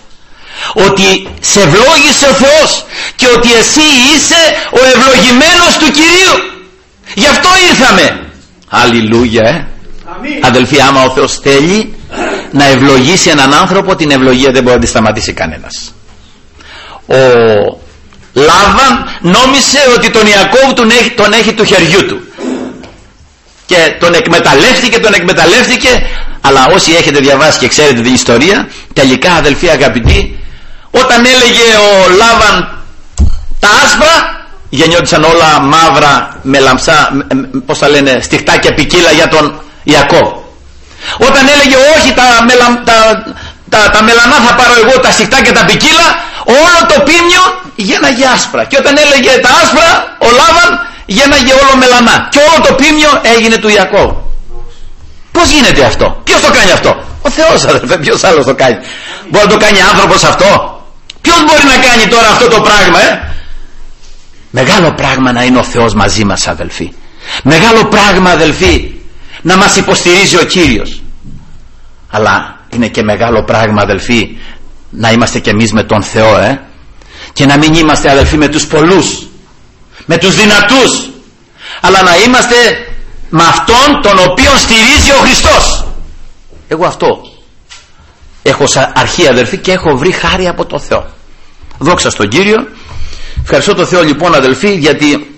Speaker 1: ότι σε ευλόγησε ο Θεός και ότι εσύ είσαι ο ευλογημένος του Κυρίου. Γι' αυτό ήρθαμε. Αλληλούια, ε. Αμήν. Αδελφοί, άμα ο Θεός θέλει να ευλογήσει έναν άνθρωπο, την ευλογία δεν μπορεί να τη σταματήσει κανένας. Ο Λάβαν νόμισε ότι τον Ιακώβ τον έχει, τον έχει του χεριού του και τον εκμεταλλεύτηκε, τον εκμεταλλεύτηκε. Αλλά όσοι έχετε διαβάσει και ξέρετε την ιστορία, τελικά, αδελφοί αγαπητοί, όταν έλεγε ο Λάβαν τα άσπρα, γεννιόντουσαν όλα μαύρα με λαμψά, πώς τα λένε, στιχτάκια ποικίλα για τον Ιακώβ. Όταν έλεγε όχι, τα, μελα, τα, τα, τα μελανά θα πάρω εγώ, τα στιχτάκια τα ποικίλα, όλο το πίμνιο γέναγε άσπρα. Και όταν έλεγε τα άσπρα, ο Λάβαν γέναγε όλο μελανά. Και όλο το πίμνιο έγινε του Ιακώβ. Πώς γίνεται αυτό? Ποιος το κάνει αυτό? Ο Θεός, αδελφέ. Ποιος άλλος το κάνει? Μπορεί να το κάνει άνθρωπος αυτό? Ποιος μπορεί να κάνει τώρα αυτό το πράγμα, ε? Μεγάλο πράγμα να είναι ο Θεός μαζί μας, αδελφοί. Μεγάλο πράγμα, αδελφοί, να μας υποστηρίζει ο Κύριος. Αλλά είναι και μεγάλο πράγμα, αδελφοί, να είμαστε κι εμείς με τον Θεό, ε? Και να μην είμαστε, αδελφοί, με τους πολλούς, με τους δυνατούς, αλλά να είμαστε με αυτόν τον οποίο στηρίζει ο Χριστός. Εγώ αυτό έχω σαν αρχή, αδελφοί, και έχω βρει χάρη από τον Θεό. Δόξα στον Κύριο. Ευχαριστώ τον Θεό, λοιπόν, αδελφοί, γιατί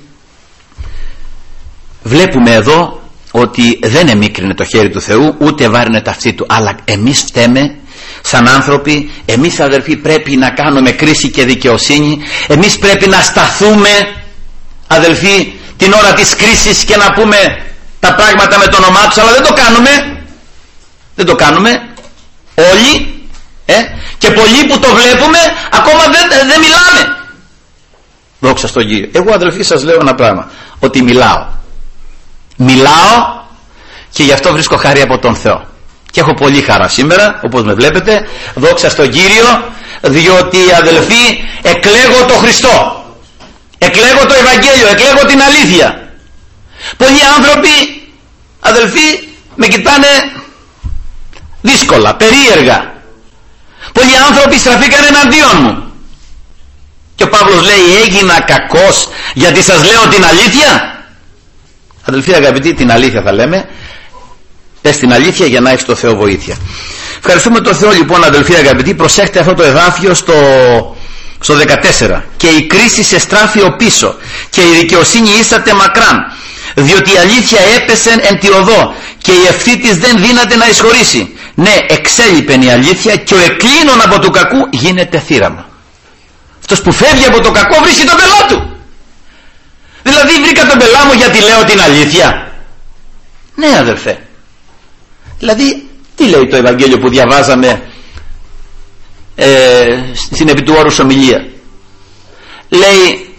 Speaker 1: βλέπουμε εδώ ότι δεν εμίκρινε το χέρι του Θεού, ούτε βάρινε τα αυτή του, αλλά εμείς φταίμε σαν άνθρωποι. Εμείς, αδελφοί, πρέπει να κάνουμε κρίση και δικαιοσύνη. Εμείς πρέπει να σταθούμε, αδελφοί, την ώρα της κρίσης και να πούμε τα πράγματα με το όνομά τους, αλλά δεν το κάνουμε. Δεν το κάνουμε όλοι, ε? Και πολλοί που το βλέπουμε ακόμα δεν, δεν μιλάμε. Δόξα στον Κύριο. Εγώ, αδελφοί, σας λέω ένα πράγμα, ότι μιλάω μιλάω και γι' αυτό βρίσκω χάρη από τον Θεό και έχω πολύ χαρά σήμερα, όπως με βλέπετε. Δόξα στον Κύριο, διότι, αδελφοί, εκλέγω το Χριστό, εκλέγω το Ευαγγέλιο, εκλέγω την αλήθεια. Πολλοί άνθρωποι, αδελφοί, με κοιτάνε δύσκολα, περίεργα. Πολλοί άνθρωποι στραφήκαν εναντίον μου. Και ο Παύλος λέει, έγινα κακός γιατί σας λέω την αλήθεια. Αδελφοί αγαπητοί, την αλήθεια θα λέμε. Πες την αλήθεια για να έχεις το Θεό βοήθεια. Ευχαριστούμε τον Θεό, λοιπόν, αδελφοί αγαπητοί. Προσέχτε αυτό το εδάφιο στο, στο δεκατέσσερα. Και η κρίση σε στράφει ο πίσω και η δικαιοσύνη ήσατε μακράν, διότι η αλήθεια έπεσε εν τη οδό και η ευθύ της δεν δύναται να εισχωρήσει. Ναι, εξέλιπεν η αλήθεια και ο εκκλίνων από του κακού γίνεται θύραμα. Αυτός που φεύγει από το κακό βρίσκει τον πελά του. Δηλαδή, βρήκα τον πελά μου γιατί λέω την αλήθεια. Ναι, αδελφέ. Δηλαδή, τι λέει το Ευαγγέλιο που διαβάζαμε ε, στην επί του όρους ομιλία? Λέει,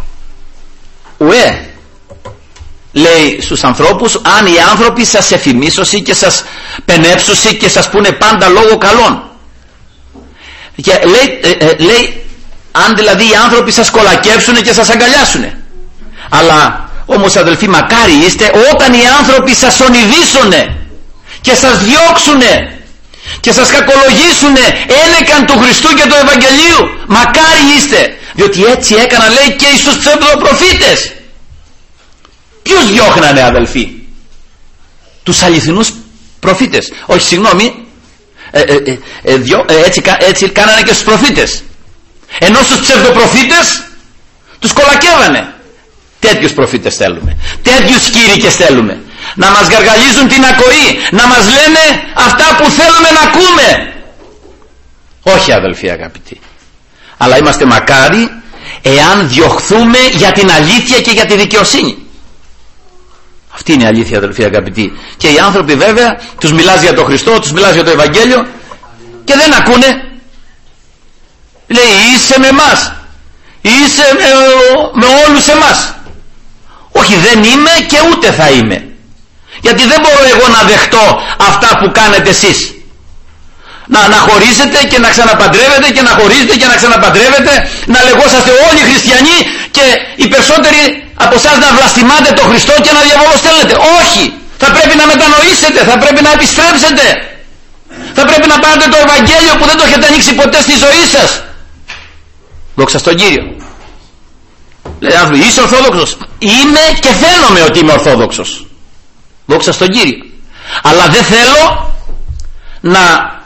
Speaker 1: ουέ, λέει στους ανθρώπους, αν οι άνθρωποι σας εφημίσωσι και σας πενέψουσι και σας πούνε πάντα λόγο καλών. Και λέει, ε, ε, λέει, αν δηλαδή οι άνθρωποι σας κολακεύσουνε και σας αγκαλιάσουνε. Αλλά όμως, αδελφοί, μακάρι είστε όταν οι άνθρωποι σας ονειδήσουνε και σας διώξουνε και σας κακολογήσουνε ένεκαν του Χριστού και του Ευαγγελίου. Μακάρι είστε, διότι έτσι έκαναν, λέει, και εις τους ψευδοπροφήτες. Ποιους διώχνανε, αδελφοί? Τους αληθινούς προφήτες. Όχι, συγγνώμη, ε, ε, ε, ε, δυο, ε, έτσι, έτσι κάνανε και στους προφήτες. Ενώ στους ψευδοπροφήτες τους κολακεύανε. Τέτοιους προφήτες θέλουμε, τέτοιους κήρυκες θέλουμε, να μας γαργαλίζουν την ακοή, να μας λένε αυτά που θέλουμε να ακούμε. Όχι, αδελφοί αγαπητοί, αλλά είμαστε μακάρι εάν διωχθούμε για την αλήθεια και για τη δικαιοσύνη. Αυτή είναι η αλήθεια, αδελφοί αγαπητοί. Και οι άνθρωποι, βέβαια, τους μιλάς για τον Χριστό, τους μιλάς για το Ευαγγέλιο και δεν ακούνε. Λέει, είσαι με εμάς, είσαι με, με όλους εμάς. Όχι, δεν είμαι και ούτε θα είμαι, γιατί δεν μπορώ εγώ να δεχτώ αυτά που κάνετε εσείς. Να αναχωρίζετε και να ξαναπαντρεύετε και να χωρίζετε και να ξαναπαντρεύετε, να λεγόσαστε όλοι χριστιανοί και οι περισσότεροι από εσάς να βλαστημάτε τον Χριστό και να διαβολοστέλνετε. Όχι, θα πρέπει να μετανοήσετε, θα πρέπει να επιστρέψετε, θα πρέπει να πάρετε το Ευαγγέλιο που δεν το έχετε ανοίξει ποτέ στη ζωή σας. Δόξα στον Κύριο. Λέει άνθρωποι, είσαι Ορθόδοξος? Είμαι και φαίνομαι ότι είμαι Ορθόδοξος. Δόξα στον Κύριο. Αλλά δεν θέλω να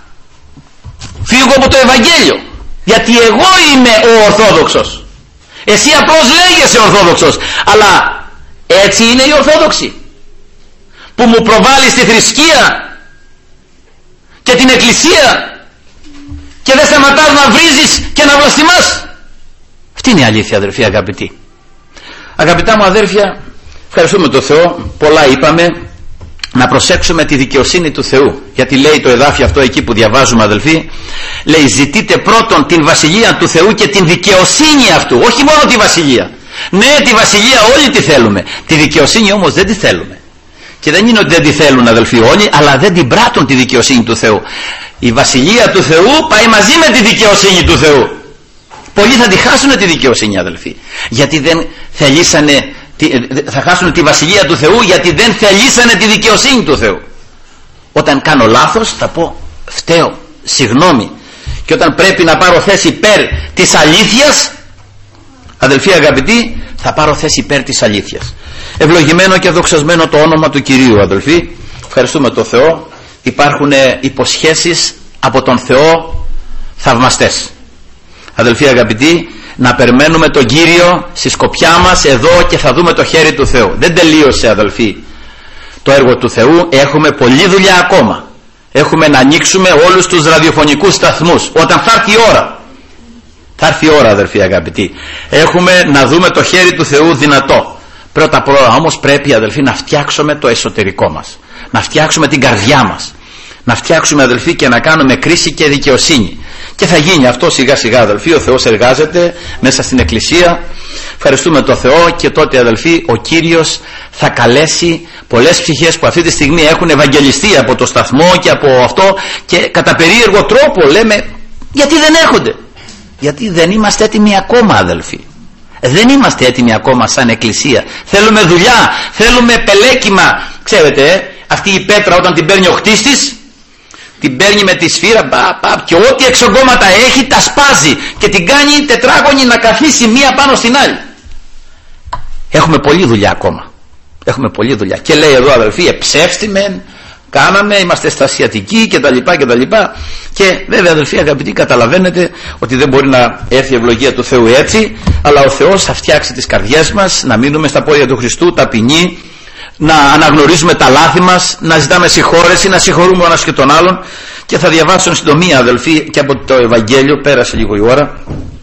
Speaker 1: φύγω από το Ευαγγέλιο, γιατί εγώ είμαι ο Ορθόδοξος. Εσύ απλώς λέγεσαι Ορθόδοξος, αλλά έτσι είναι οι Ορθόδοξοι που μου προβάλλεις τη θρησκεία και την εκκλησία και δεν σταματάς να βρίζεις και να βλαστημάς? Αυτή είναι η αλήθεια, αδερφοί αγαπητοί. Αγαπητά μου αδέρφια, ευχαριστούμε τον Θεό. Πολλά είπαμε. Να προσέξουμε τη δικαιοσύνη του Θεού, γιατί λέει το εδάφιο αυτό εκεί που διαβάζουμε, αδελφοί, λέει ζητείτε πρώτον την βασιλεία του Θεού και την δικαιοσύνη αυτού, όχι μόνο τη βασιλεία. Ναι, τη βασιλεία όλοι τη θέλουμε, τη δικαιοσύνη όμως δεν τη θέλουμε. Και δεν είναι ότι δεν τη θέλουν, αδελφοί, όλοι, αλλά δεν την πράττουν τη δικαιοσύνη του Θεού. Η βασιλεία του Θεού πάει μαζί με τη δικαιοσύνη του Θεού. Πολλοί θα τη χάσουν τη δικαιοσύνη, αδελφοί, γιατί δεν θελήσανε, θα χάσουν τη βασιλεία του Θεού γιατί δεν θελήσανε τη δικαιοσύνη του Θεού. Όταν κάνω λάθος θα πω φταίω, συγγνώμη, και όταν πρέπει να πάρω θέση υπέρ της αλήθειας, αδελφοί αγαπητοί, θα πάρω θέση υπέρ της αλήθειας. Ευλογημένο και δοξασμένο το όνομα του Κυρίου, αδελφοί. Ευχαριστούμε τον Θεό. Υπάρχουν υποσχέσεις από τον Θεό θαυμαστές, αδελφοί αγαπητοί. Να περιμένουμε τον Κύριο στη σκοπιά μας εδώ και θα δούμε το χέρι του Θεού. Δεν τελείωσε, αδελφοί, το έργο του Θεού. Έχουμε πολλή δουλειά ακόμα. Έχουμε να ανοίξουμε όλους τους ραδιοφωνικούς σταθμούς όταν θα έρθει η ώρα. Θα έρθει η ώρα, αδελφοί αγαπητοί. Έχουμε να δούμε το χέρι του Θεού δυνατό. Πρώτα πρώτα όμως πρέπει, αδελφοί, να φτιάξουμε το εσωτερικό μας, να φτιάξουμε την καρδιά μας, να φτιάξουμε, αδελφοί, και να κάνουμε κρίση και δικαιοσύνη. Και θα γίνει αυτό σιγά σιγά, αδελφοί. Ο Θεός εργάζεται μέσα στην Εκκλησία. Ευχαριστούμε τον Θεό. Και τότε, αδελφοί, ο Κύριος θα καλέσει πολλές ψυχές που αυτή τη στιγμή έχουν ευαγγελιστεί από το σταθμό και από αυτό, και κατά περίεργο τρόπο λέμε γιατί δεν έρχονται? Γιατί δεν είμαστε έτοιμοι ακόμα, αδελφοί. Δεν είμαστε έτοιμοι ακόμα σαν Εκκλησία. Θέλουμε δουλειά, θέλουμε πελέκιμα. Ξέρετε, ε, αυτή η πέτρα όταν την παίρνει ο χτίστης, την παίρνει με τη σφύρα πα, πα, και ό,τι εξογκώματα έχει τα σπάζει και την κάνει τετράγωνη να καθίσει μία πάνω στην άλλη. Έχουμε πολλή δουλειά ακόμα. Έχουμε πολλή δουλειά. Και λέει εδώ, αδελφοί, εψεύστημεν, κάναμε, είμαστε στασιατικοί κτλ. κτλ. Και βέβαια, αδελφοί αγαπητοί, καταλαβαίνετε ότι δεν μπορεί να έρθει η ευλογία του Θεού έτσι, αλλά ο Θεός θα φτιάξει τις καρδιές μας, να μείνουμε στα πόδια του Χριστού ταπεινοί, να αναγνωρίζουμε τα λάθη μας, να ζητάμε συγχώρεση, να συγχωρούμε ο ένας και τον άλλον. Και θα διαβάσω συντομία, αδελφοί, και από το Ευαγγέλιο, πέρασε λίγο η ώρα,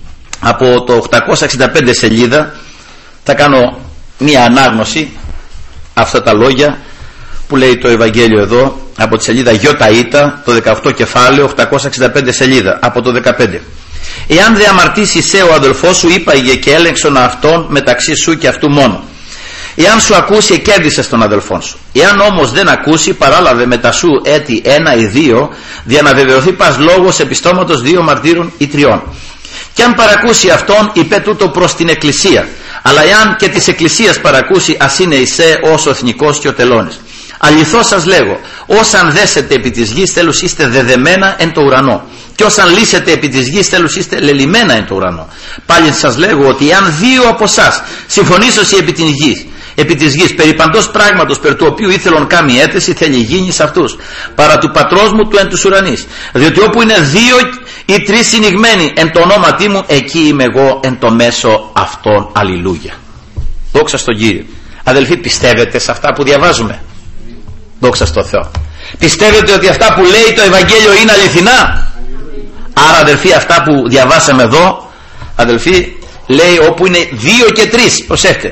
Speaker 1: από το οκτακόσια εξήντα πέντε σελίδα, θα κάνω μία ανάγνωση αυτά τα λόγια που λέει το Ευαγγέλιο εδώ, από τη σελίδα Ιώτα, το δεκαοκτώ κεφάλαιο, οκτακόσια εξήντα πέντε σελίδα, από το δεκαπέντε. Εάν δε αμαρτήσει σε ο αδελφός σου, είπαγε και έλεγξον αυτόν μεταξύ σου και αυτού μόνο. Εάν σου ακούσει, εκέρδισες τον αδελφόν σου. Εάν όμως δεν ακούσει, παράλαβε μετά σου έτη ένα ή δύο, δια να βεβαιωθεί πας λόγος επιστώματος δύο μαρτύρων ή τριών. Και αν παρακούσει αυτόν, είπε τούτο προς την Εκκλησία. Αλλά εάν και της Εκκλησίας παρακούσει, ας είναι εισέ ως ο εθνικός και ο τελώνης. Αληθώς σας λέγω, όσαν δέσετε επί της γης, τέλους είστε δεδεμένα εν το ουρανό. Και όσαν λύσετε επί της γης, τέλους είστε λελειμμένα εν το ουρανό. Πάλι σας λέγω ότι αν δύο από εσάς συμφωνήσωσι επί την γη, επί της γης, περί παντός πράγματος περί του οποίου ήθελον κάμει αίτηση, θέλει γίνει σε αυτούς, παρά του πατρός μου του εν τους ουρανείς. Διότι όπου είναι δύο ή τρεις συνηγμένοι εν το ονόματί μου, εκεί είμαι εγώ εν το μέσο αυτών. Αλληλούια. Δόξα στον Κύριο. Αδελφοί, πιστεύετε σε αυτά που διαβάζουμε? Δόξα στον Θεό. Πιστεύετε ότι αυτά που λέει το Ευαγγέλιο είναι αληθινά? Άρα, αδελφοί, αυτά που διαβάσαμε εδώ, αδελφοί, λέει όπου είναι δύο και τρεις, προσέχτε,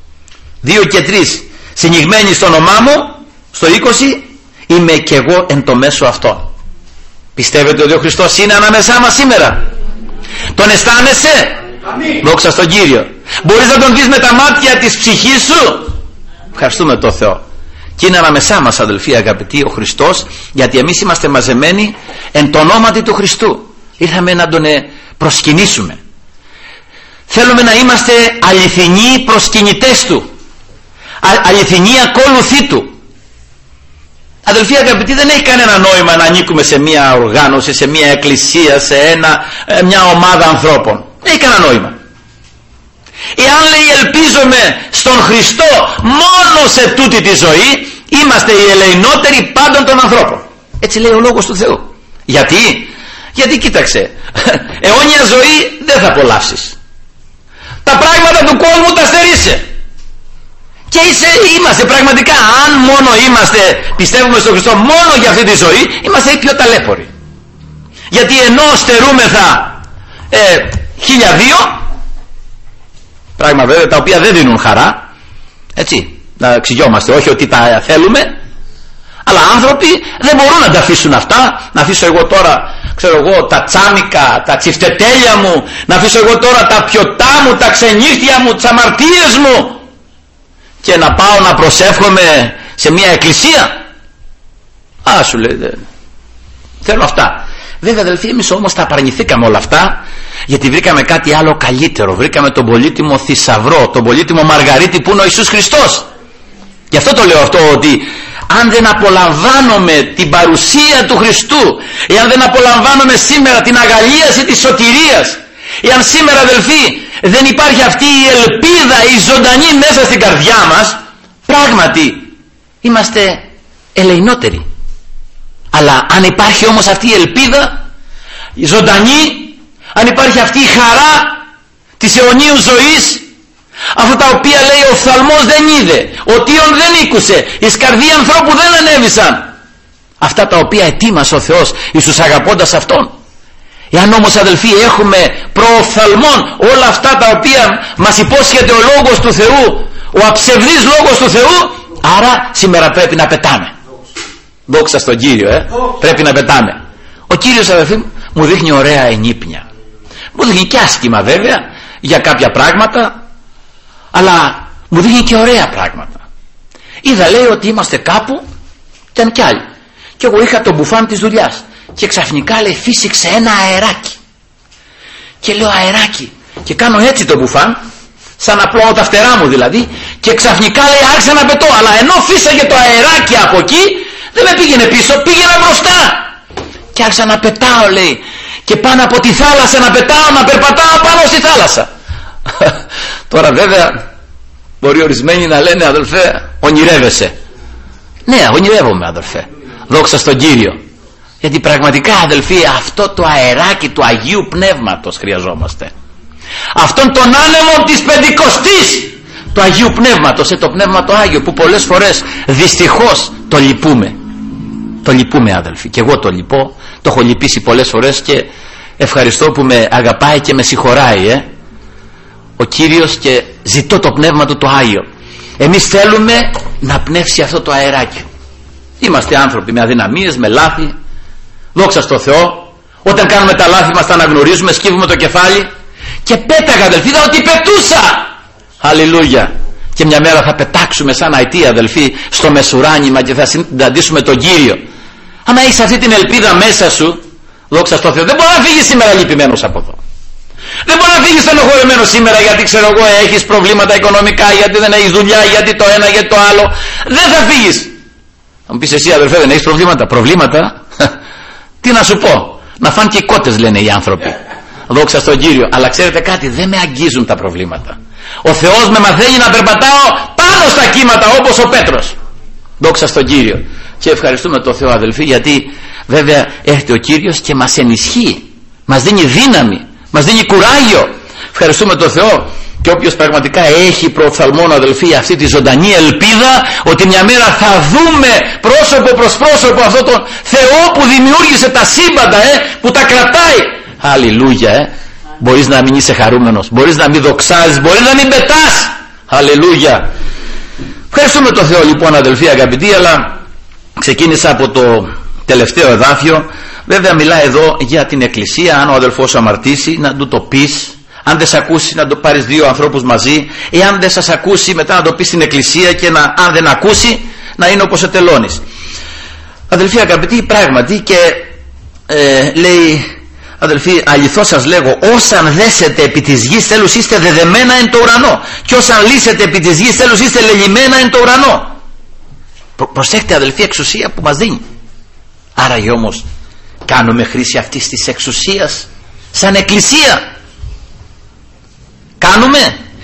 Speaker 1: δύο και τρεις συνηγμένοι στο όνομά μου, στο είκοσι, είμαι και εγώ εν το μέσο αυτών. Πιστεύετε ότι ο Χριστός είναι ανάμεσά μας σήμερα? Τον αισθάνεσαι? Αμήν. Δόξα στον Κύριο. Μπορείς να τον δεις με τα μάτια της ψυχής σου? Ευχαριστούμε τον Θεό. Και είναι ανάμεσά μας, αδελφοί αγαπητοί, ο Χριστός, γιατί εμείς είμαστε μαζεμένοι εν το ονόματι του Χριστού. Ήρθαμε να τον προσκυνήσουμε. Θέλουμε να είμαστε αληθινοί προσκυνητές του, Α, αληθινοί ακόλουθοί του. Αδελφοί αγαπητοί, δεν έχει κανένα νόημα να ανήκουμε σε μια οργάνωση, σε μια εκκλησία, σε ένα, μια ομάδα ανθρώπων. Δεν έχει κανένα νόημα. Εάν λέει ελπίζομαι στον Χριστό μόνο σε τούτη τη ζωή, είμαστε οι ελεηνότεροι πάντων των ανθρώπων. Έτσι λέει ο Λόγος του Θεού. Γιατί? Γιατί κοίταξε, αιώνια ζωή δεν θα απολαύσεις. Τα πράγματα του κόσμου τα στερείσαι. Και είσαι, είμαστε πραγματικά, αν μόνο είμαστε, πιστεύουμε στον Χριστό μόνο για αυτή τη ζωή, είμαστε οι πιο ταλέποροι. Γιατί ενώ στερούμεθα ε, χίλια δύο, πράγμα βέβαια τα οποία δεν δίνουν χαρά, έτσι, να εξηγιόμαστε, όχι ότι τα θέλουμε, αλλά άνθρωποι δεν μπορούν να τα αφήσουν αυτά. Να αφήσω εγώ τώρα, ξέρω εγώ, τα τσάμικα, τα τσιφτετέλια μου, να αφήσω εγώ τώρα τα πιωτά μου, τα ξενύχτια μου, τις αμαρτίες μου, και να πάω να προσεύχομαι σε μια εκκλησία. Α, σου λέει, δεν θέλω αυτά. Βέβαια αδελφοί, εμείς όμως τα απαρνηθήκαμε όλα αυτά, γιατί βρήκαμε κάτι άλλο καλύτερο. Βρήκαμε τον πολύτιμο θησαυρό, τον πολύτιμο Μαργαρίτη που είναι ο Ιησούς Χριστός. Γι' αυτό το λέω αυτό, ότι αν δεν απολαμβάνομαι την παρουσία του Χριστού, εάν δεν απολαμβάνομαι σήμερα την αγαλίαση της σωτηρίας, εάν σήμερα αδελφοί δεν υπάρχει αυτή η ελπίδα, η ζωντανή μέσα στην καρδιά μας, πράγματι είμαστε ελεηνότεροι. Αλλά αν υπάρχει όμως αυτή η ελπίδα, η ζωντανή, αν υπάρχει αυτή η χαρά της αιωνίου ζωής, αυτά τα οποία λέει ο οφθαλμός δεν είδε, ο τύον δεν ήκουσε, εις καρδία ανθρώπου δεν ανέβησαν, αυτά τα οποία ετοίμασε ο Θεός εις τους αγαπώντας Αυτόν. Εάν όμως αδελφοί έχουμε προοφθαλμών όλα αυτά τα οποία μας υπόσχεται ο Λόγος του Θεού, ο αψευδής Λόγος του Θεού, άρα σήμερα πρέπει να πετάμε. Δόξα στον Κύριο, ε. πρέπει να πετάμε. Ο Κύριος αδελφοί μου δείχνει ωραία ενύπνια, μου δείχνει και άσχημα βέβαια για κάποια πράγματα, αλλά μου δείχνει και ωραία πράγματα. Είδα λέει ότι είμαστε κάπου, ήταν κι άλλοι, και εγώ είχα τον μπουφάν της δουλειάς, και ξαφνικά λέει φύσηξε ένα αεράκι, και λέω αεράκι, και κάνω έτσι το μπουφάν, σαν απλώνω τα φτερά μου δηλαδή, και ξαφνικά λέει άρχισα να πετώ, αλλά ενώ φύσαγε το αεράκι από εκεί, δεν με πήγαινε πίσω, πήγαινα μπροστά, και άρχισα να πετάω λέει, και πάνω από τη θάλασσα να πετάω, να περπατάω πάνω στη θάλασσα. Τώρα βέβαια μπορεί ορισμένοι να λένε αδελφέ ονειρεύεσαι. Ναι, ονειρεύομαι αδελφέ, δόξα στον Κύριο, γιατί πραγματικά αδελφοί αυτό το αεράκι του Αγίου Πνεύματος χρειαζόμαστε, αυτόν τον άνεμο της Πεντηκοστής του Αγίου Πνεύματος, ε, το Πνεύμα το Άγιο που πολλές φορές δυστυχώς το λυπούμε. Το λυπούμε αδελφοί, και εγώ το λυπώ, το έχω λυπήσει πολλές φορές, και ευχαριστώ που με αγαπάει και με συγχωράει ε, ο Κύριος, και ζητώ το Πνεύμα του το Άγιο. Εμείς θέλουμε να πνεύσει αυτό το αεράκι. Είμαστε άνθρωποι με αδυναμίες, με λάθη, δόξα στο Θεό. Όταν κάνουμε τα λάθη μας τα αναγνωρίζουμε, σκύβουμε το κεφάλι, και πέταγα αδελφοί, είδα ότι πετούσα. Αλληλούια. Και μια μέρα θα πετάξουμε σαν αητή αδελφοί στο μεσουράνημα και θα συναντήσουμε τον Κύριο. Άμα έχεις αυτή την ελπίδα μέσα σου, δόξα στο Θεό, δεν μπορεί να φύγεις σήμερα λυπημένος από εδώ. Δεν μπορεί να φύγεις στενοχωρεμένος σήμερα, γιατί ξέρω εγώ έχεις προβλήματα οικονομικά, γιατί δεν έχεις δουλειά, γιατί το ένα, γιατί το άλλο. Δεν θα φύγεις. Θα μου πεις εσύ αδελφέ, δεν έχεις προβλήματα. Προβλήματα, τι να σου πω, να φάνε και οι κότες λένε οι άνθρωποι. Δόξα στον Κύριο. Αλλά ξέρετε κάτι, δεν με αγγίζουν τα προβλήματα. Ο Θεός με μαθαίνει να περπατάω πάνω στα κύματα όπως ο Πέτρος. Δόξα στον Κύριο. Και ευχαριστούμε τον Θεό αδελφοί, γιατί βέβαια έρχεται ο Κύριος και μας ενισχύει, μας δίνει δύναμη, μας δίνει κουράγιο. Ευχαριστούμε τον Θεό. Και όποιος πραγματικά έχει προοφθαλμόν αδελφοί αυτή τη ζωντανή ελπίδα, ότι μια μέρα θα δούμε πρόσωπο προς πρόσωπο αυτόν τον Θεό που δημιούργησε τα σύμπαντα, ε, που τα κρατάει. Αλληλούια, ε. Μπορείς να μην είσαι χαρούμενος, μπορείς να μην δοξάζεις, μπορείς να μην πετάς. Αλληλούια. Ευχαριστούμε τον Θεό λοιπόν αδελφοί αγαπητοί, αλλά ξεκίνησα από το τελευταίο εδάφιο. Βέβαια μιλάει εδώ για την εκκλησία. Αν ο αδελφός αμαρτήσει, να του το πεις. Αν δεν σε ακούσει, να το πάρεις δύο ανθρώπους μαζί. Εάν δεν σας ακούσει, μετά να το πεις στην εκκλησία, και να, αν δεν ακούσει, να είναι όπως ετελώνεις. Αδελφοί αγαπητοί, πράγματι, και ε, λέει αδελφοί, αληθώς σας λέγω, όσαν δέσετε επί της γης τέλους είστε δεδεμένα εν το ουρανό, και όσαν λύσετε επί της γης τέλους είστε λελειμμένα εν το ουρανό. Προ, προσέχτε αδελφοί, εξουσία που μας δίνει. Άραγε όμως κάνουμε χρήση αυτής της εξουσίας σαν εκκλησία? Κάνουμε?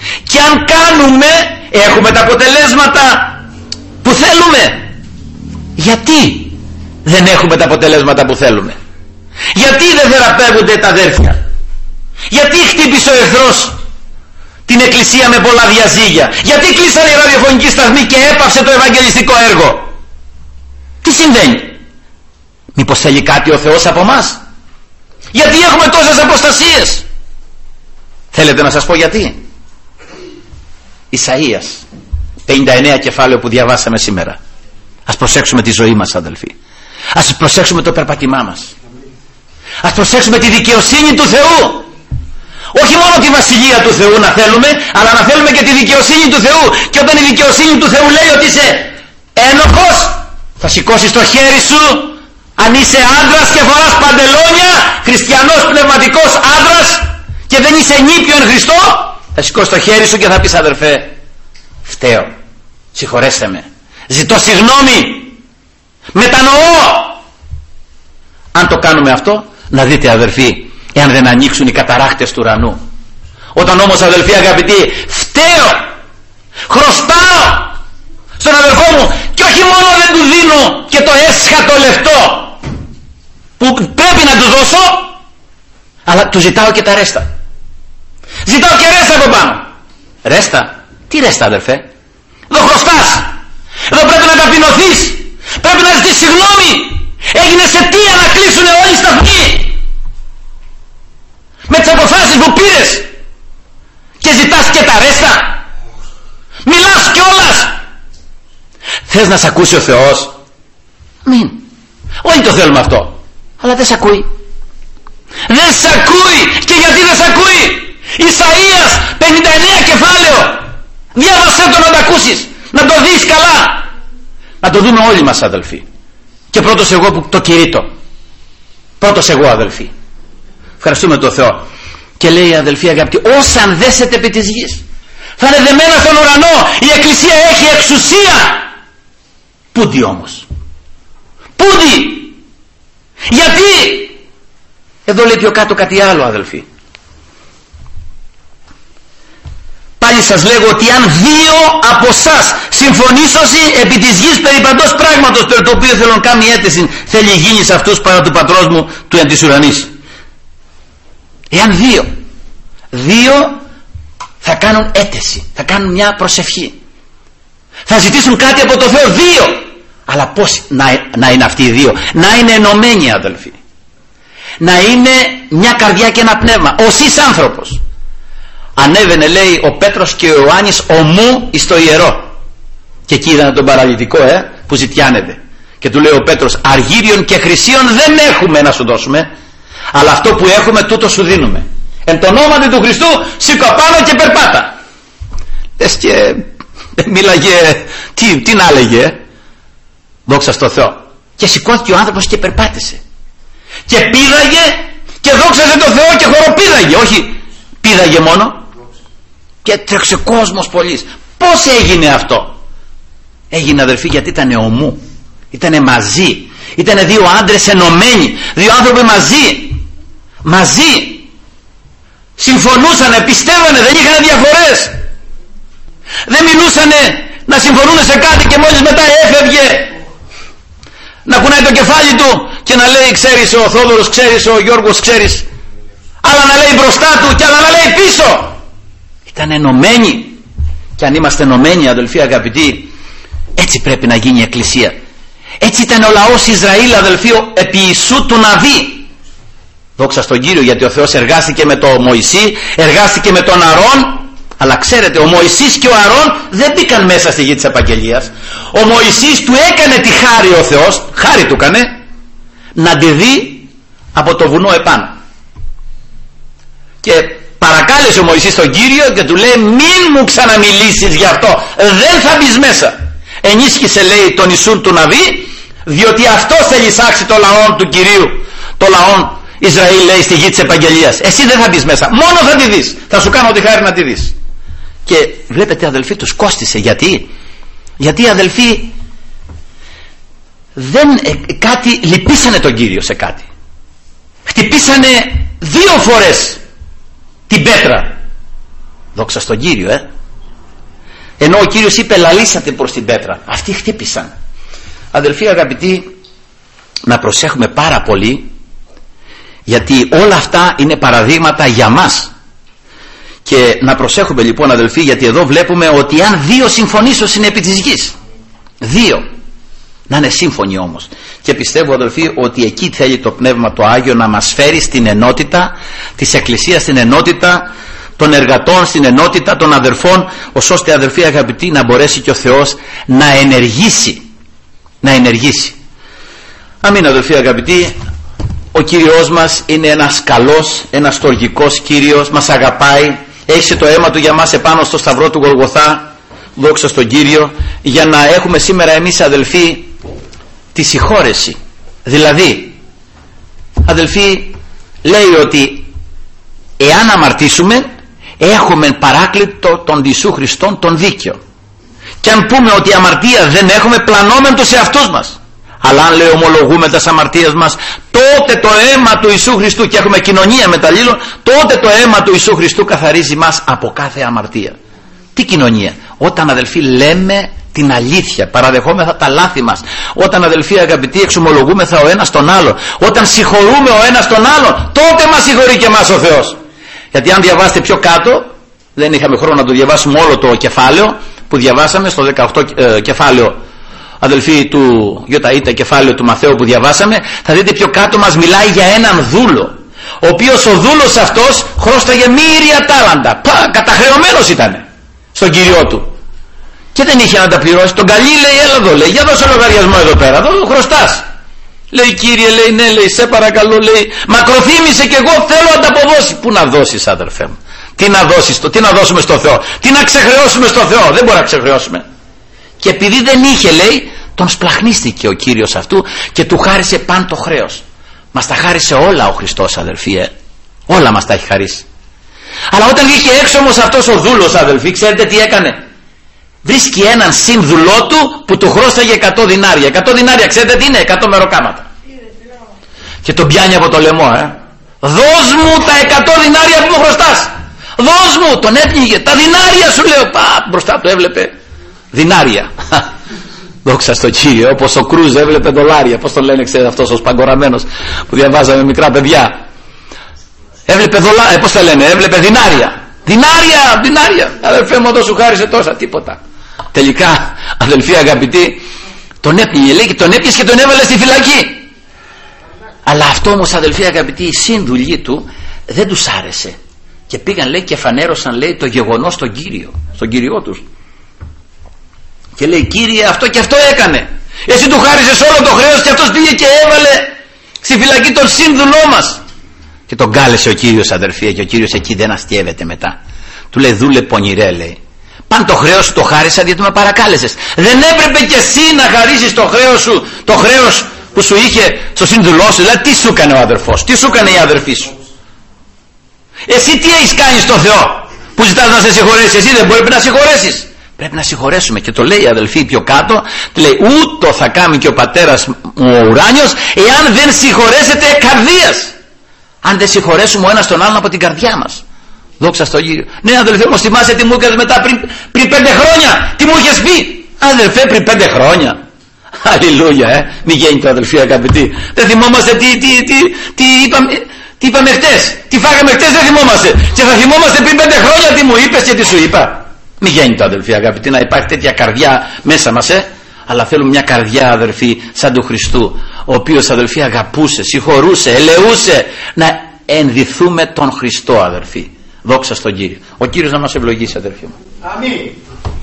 Speaker 1: Και αν κάνουμε, έχουμε τα αποτελέσματα που θέλουμε. Γιατί δεν έχουμε τα αποτελέσματα που θέλουμε? Γιατί δεν θεραπεύονται τα αδέρφια? Γιατί χτύπησε ο εχθρός την εκκλησία με πολλά διαζύγια? Γιατί κλείσανε οι ραδιοφωνικοί σταθμοί και έπαυσε το ευαγγελιστικό έργο? Τι συμβαίνει? Μήπως θέλει κάτι ο Θεός από μας? Γιατί έχουμε τόσες αποστασίες? Θέλετε να σας πω γιατί? Ισαΐας πενήντα εννέα κεφάλαιο που διαβάσαμε σήμερα. Ας προσέξουμε τη ζωή μας, αδελφοί. Ας προσέξουμε το περπατημά μας. Ας προσέξουμε τη δικαιοσύνη του Θεού. Όχι μόνο τη βασιλεία του Θεού να θέλουμε, αλλά να θέλουμε και τη δικαιοσύνη του Θεού. Και όταν η δικαιοσύνη του Θεού λέει ότι είσαι ένοχος, θα σηκώσεις το χέρι σου. Αν είσαι άντρας και φοράς παντελόνια, χριστιανός πνευματικός άντρας, και δεν είσαι νήπιο εν Χριστώ, θα σηκώσεις το χέρι σου και θα πεις, αδερφέ, φταίω, συγχωρέστε με, ζητώ συγγνώμη, μετανοώ. Αν το κάνουμε αυτό, να δείτε, αδερφοί, εάν δεν ανοίξουν οι καταράχτες του ουρανού. Όταν όμως, αδελφοί αγαπητοί, φταίω, χρωστάω στον αδερφό μου, και όχι μόνο δεν του δίνω και το έσχατο λεφτό που πρέπει να του δώσω, αλλά του ζητάω και τα ρέστα. Ζητάω και ρέστα από πάνω. Ρέστα? Τι ρέστα, αδερφέ? Εδώ χρωστάς, εδώ πρέπει να ταπεινωθείς, πρέπει να ζητήσεις συγγνώμη. Έγινες αιτία να κλείσουν όλοι οι σταθμοί με τις αποφάσεις που πήρες, και ζητάς και τα ρέστα. Μιλάς κιόλας. Θες να σ' ακούσει ο Θεός? Μην. Όχι το θέλουμε αυτό, αλλά δεν σ' ακούει. Δεν σ' ακούει. Και γιατί δεν σ' ακούει? Ισαΐας πενήντα εννέα κεφάλαιο, διάβασέ το να το ακούσεις, να το δεις καλά, να το δούμε όλοι μας, αδελφοί. Και πρώτος εγώ που το κηρύττω, πρώτος εγώ, αδελφοί. Ευχαριστούμε τον Θεό. Και λέει, αδελφοί αγαπητοί, όσαν δέσετε επί της γης θα είναι δεμένα στον ουρανό. Η Εκκλησία έχει εξουσία. Πούντι όμως? Πούντι? Γιατί? Εδώ λέει πιο κάτω κάτι άλλο, αδελφοί. Πάλι σας λέγω ότι αν δύο από εσάς συμφωνήσωσι επί της γης περί παντός πράγματος περί το οποίο θέλουν κάνει αίτηση, θέλει γίνει σε αυτούς παρά του πατρός μου του εν της ουρανής. Εάν δύο δύο θα κάνουν αίτηση, θα κάνουν μια προσευχή, θα ζητήσουν κάτι από το Θεό, δύο. Αλλά πώς να, να είναι αυτοί οι δύο? Να είναι ενωμένοι, αδελφοί. Να είναι μια καρδιά και ένα πνεύμα. Ο σεις άνθρωπος. Ανέβαινε, λέει, ο Πέτρος και ο Ιωάννης ομού εις το ιερό, και εκεί είδανε τον παραλυτικό ε, που ζητιάνεται, και του λέει ο Πέτρος, αργύριον και χρυσίον δεν έχουμε να σου δώσουμε, αλλά αυτό που έχουμε τούτο σου δίνουμε. Εν το όνομα του Χριστού σήκω πάνω και περπάτα. Λες και μίλαγε, τι, τι να έλεγε, δόξα στο Θεό. Και σηκώθηκε ο άνθρωπος και περπάτησε, και πήδαγε και δόξαζε το Θεό και χοροπήδαγε. Όχι πήδαγε μόνο, και τρέξε κόσμος πολύς. Πώς έγινε αυτό? Έγινε, αδερφοί, γιατί ήταν ομού, ήτανε μαζί, ήτανε δύο άντρες ενωμένοι, δύο άνθρωποι μαζί, μαζί συμφωνούσανε, πιστεύανε, δεν είχαν διαφορές, δεν μιλούσανε να συμφωνούν σε κάτι και μόλις μετά έφευγε να κουνάει το κεφάλι του και να λέει, ξέρεις ο Θόδωρος, ξέρεις ο Γιώργος, ξέρεις, άλλα να λέει μπροστά του και άλλα να λέει πίσω. Ήταν ενωμένοι. Και αν είμαστε ενωμένοι, αδελφοί αγαπητοί, έτσι πρέπει να γίνει η Εκκλησία. Έτσι ήταν ο λαός Ισραήλ, αδελφοί, επί Ιησού του Ναβί. Δόξα στον Κύριο, γιατί ο Θεός εργάστηκε με τον Μωυσή, εργάστηκε με τον Αρών. Αλλά ξέρετε, ο Μωυσής και ο Αρών δεν μπήκαν μέσα στη γη της επαγγελίας. Ο Μωυσής του έκανε τη χάρη ο Θεός, χάρη του έκανε, να τη δει από το βουνό επάνω. Και παρακάλεσε ο Μωυσής τον Κύριο και του λέει, μην μου ξαναμιλήσεις γι' αυτό, δεν θα μπεις μέσα. Ενίσχυσε, λέει, τον Ιησούν του Ναβί, διότι αυτό θέλει εισάξει το λαό του Κυρίου, το λαό Ισραήλ, λέει, στη γη της επαγγελίας. Εσύ δεν θα μπεις μέσα, μόνο θα τη δεις, θα σου κάνω τη χάρη να τη δεις. Και βλέπετε, αδελφοί, τους κόστισε. Γιατί? Γιατί, αδελφοί, δεν, ε, κάτι, λυπήσανε τον Κύριο σε κάτι. Χτυπήσανε δύο φορές την πέτρα Δόξα στον Κύριο, ε. Ενώ ο Κύριος είπε λαλήσατε προς την πέτρα, αυτοί χτύπησαν. Αδελφοί αγαπητοί, να προσέχουμε πάρα πολύ, γιατί όλα αυτά είναι παραδείγματα για μας. Και να προσέχουμε λοιπόν αδελφοί, γιατί εδώ βλέπουμε ότι αν δύο συμφωνήσουν είναι επί της γης, δύο να είναι σύμφωνοι όμως, και πιστεύω αδελφοί ότι εκεί θέλει το Πνεύμα το Άγιο να μας φέρει στην ενότητα της Εκκλησίας, στην ενότητα των εργατών, στην ενότητα των αδερφών, ως ώστε αδελφοί αγαπητοί να μπορέσει και ο Θεός να ενεργήσει, να ενεργήσει. Αμήν αδελφοί αγαπητοί. Ο Κύριος μας είναι ένας καλός, ένας στοργικός Κύριος, μας αγαπάει, έχει το αίμα του για μας επάνω στο σταυρό του Γολγοθά, δόξα στον Κύριο, για να έχουμε σήμερα εμείς αδελφοί τη συγχώρεση. Δηλαδή αδελφοί, λέει ότι εάν αμαρτήσουμε έχουμε παράκλητο τον Ιησού Χριστόν τον δίκαιο, και αν πούμε ότι αμαρτία δεν έχουμε, πλανόμεν τους εαυτούς μας. Αλλά αν λέει ομολογούμε τις αμαρτίες μας, τότε το αίμα του Ιησού Χριστού, και έχουμε κοινωνία με τα λίλων, τότε το αίμα του Ιησού Χριστού καθαρίζει μας από κάθε αμαρτία. Τι κοινωνία? Όταν αδελφοί λέμε την αλήθεια, παραδεχόμεθα τα λάθη μας, όταν αδελφοί αγαπητοί εξομολογούμεθα ο ένας τον άλλο, όταν συγχωρούμε ο ένας τον άλλο, τότε μας συγχωρεί και εμάς ο Θεός. Γιατί αν διαβάσετε πιο κάτω, δεν είχαμε χρόνο να το διαβάσουμε όλο το κεφάλαιο που διαβάσαμε, στο δεκαοκτώ ε, κεφάλαιο αδελφοί του Ιωταΐτα, κεφάλαιο του Μαθαίου που διαβάσαμε, θα δείτε πιο κάτω μας μιλάει για έναν δούλο, ο οποίος ο δούλος αυτός χρώσταγε μοίρια τάλαντα, πα, καταχρεωμένος ήταν στον Κύριό του και δεν είχε να τα πληρώσει. Τον καλεί, λέει, έλα εδώ, λέει, για δώσε λογαριασμό εδώ πέρα, εδώ χρωστάς. Λέει, Κύριε, λέει, ναι, λέει, σε παρακαλώ, λέει, μακροθύμησε και εγώ θέλω να τα αποδώσει. Πού να δώσεις, αδερφέ μου? Τι να δώσεις, τι να δώσουμε στο Θεό? Τι να ξεχρεώσουμε στο Θεό? Δεν μπορεί να ξεχρεώσουμε. Και επειδή δεν είχε, λέει, τον σπλαχνίστηκε ο Κύριος αυτού και του χάρισε παν το χρέος. Μας τα χάρισε όλα ο Χριστός, αδελφοί, ε. Όλα μας τα έχει χαρίσει. Αλλά όταν βγήκε έξω όμως αυτός ο δούλος, αδελφοί, ξέρετε τι έκανε? Βρίσκει έναν συνδουλό του που του χρώσταγε εκατό δινάρια. εκατό δινάρια, ξέρετε τι είναι? εκατό μεροκάματα. Και τον πιάνει από το λαιμό, ε. Δώσ' μου τα εκατό δινάρια που μου χρωστάς. Δώσ' μου. Τον έπνιγε. Τα δινάρια σου, λέω. Πα, μπροστά του έβλεπε δινάρια. Δόξα στον Κύριο. Όπως ο Κρούζ έβλεπε δολάρια. Πώς τον λένε, ξέρετε, αυτός ο σπαγκοραμένος που διαβάζαμε μικρά παιδιά. Έβλεπε δολάρια. Πώς τα λένε? Έβλεπε δινάρια. Δινάρια, δινάρια. Αδελφέ μου, εδώ σου χάρισε τόσα, τίποτα. Τελικά, αδελφοί αγαπητοί, τον έπνιγε, λέει, και τον έπιασε και τον έβαλε στη φυλακή. Αλλά αυτό όμως, αδελφοί αγαπητοί, οι σύντουλοι του δεν τους άρεσε. Και πήγαν, λέει, και φανέρωσαν, λέει, το γεγονός στον Κύριο, στον Κύριό τους. Και λέει, Κύριε, αυτό και αυτό έκανε. Εσύ του χάρισες όλο το χρέος και αυτός πήγε και έβαλε στη φυλακή τον σύνδουλό μας. Και τον κάλεσε ο Κύριος, αδερφοί, και ο Κύριος εκεί δεν αστιεύεται μετά. Του λέει, δούλε πονηρέ, λέει. Παν το χρέος σου το χάρισα γιατί με παρακάλεσες. Δεν έπρεπε κι εσύ να χαρίσεις το χρέος σου, το χρέος που σου είχε στο σύνδουλό σου? Δηλαδή, τι σου έκανε ο αδερφός, τι σου έκανε η αδερφή σου? Εσύ τι έχεις κάνει στο Θεό που ζητάς να σε συγχωρέσει? Εσύ δεν μπορεί να συγχωρέσεις? Πρέπει να συγχωρέσουμε. Και το λέει, αδελφοί, πιο κάτω, του λέει, ούτω θα κάνει και ο πατέρας μου ο ουράνιος εάν δεν συγχωρέσετε εκ καρδίας. Αν δεν συγχωρέσουμε ο ένας τον άλλον από την καρδιά μας. Δόξα στον Κύριο. Ναι, αδελφέ μου, θυμάσαι τι μου έκανες μετά πριν, πριν πέντε χρόνια? Τι μου είχες πει? Αδελφέ, πριν πέντε χρόνια. Αλληλούια, ε. Μη γέννητο, αδελφοί αγαπητοί. Δεν θυμόμαστε τι, τι, τι, τι είπαμε, τι είπαμε χτες. Τι φάγαμε χτες, δεν θυμόμαστε. Και θα θυμόμαστε πριν πέντε χρόνια τι μου είπες και τι σου είπα. Μη γέννητο, αδελφοί αγαπητοί, να υπάρχει τέτοια καρδιά μέσα μας, ε. Αλλά θέλουμε μια καρδιά, αδελφοί, σαν του Χριστού, ο οποίος, αδελφοί, αγαπούσε, συγχωρούσε, ελεούσε, να ενδυθούμε τον Χριστό, αδελφοί. Δόξα στον Κύριο. Ο Κύριος να μας ευλογήσει, αδελφοί μου. Αμήν.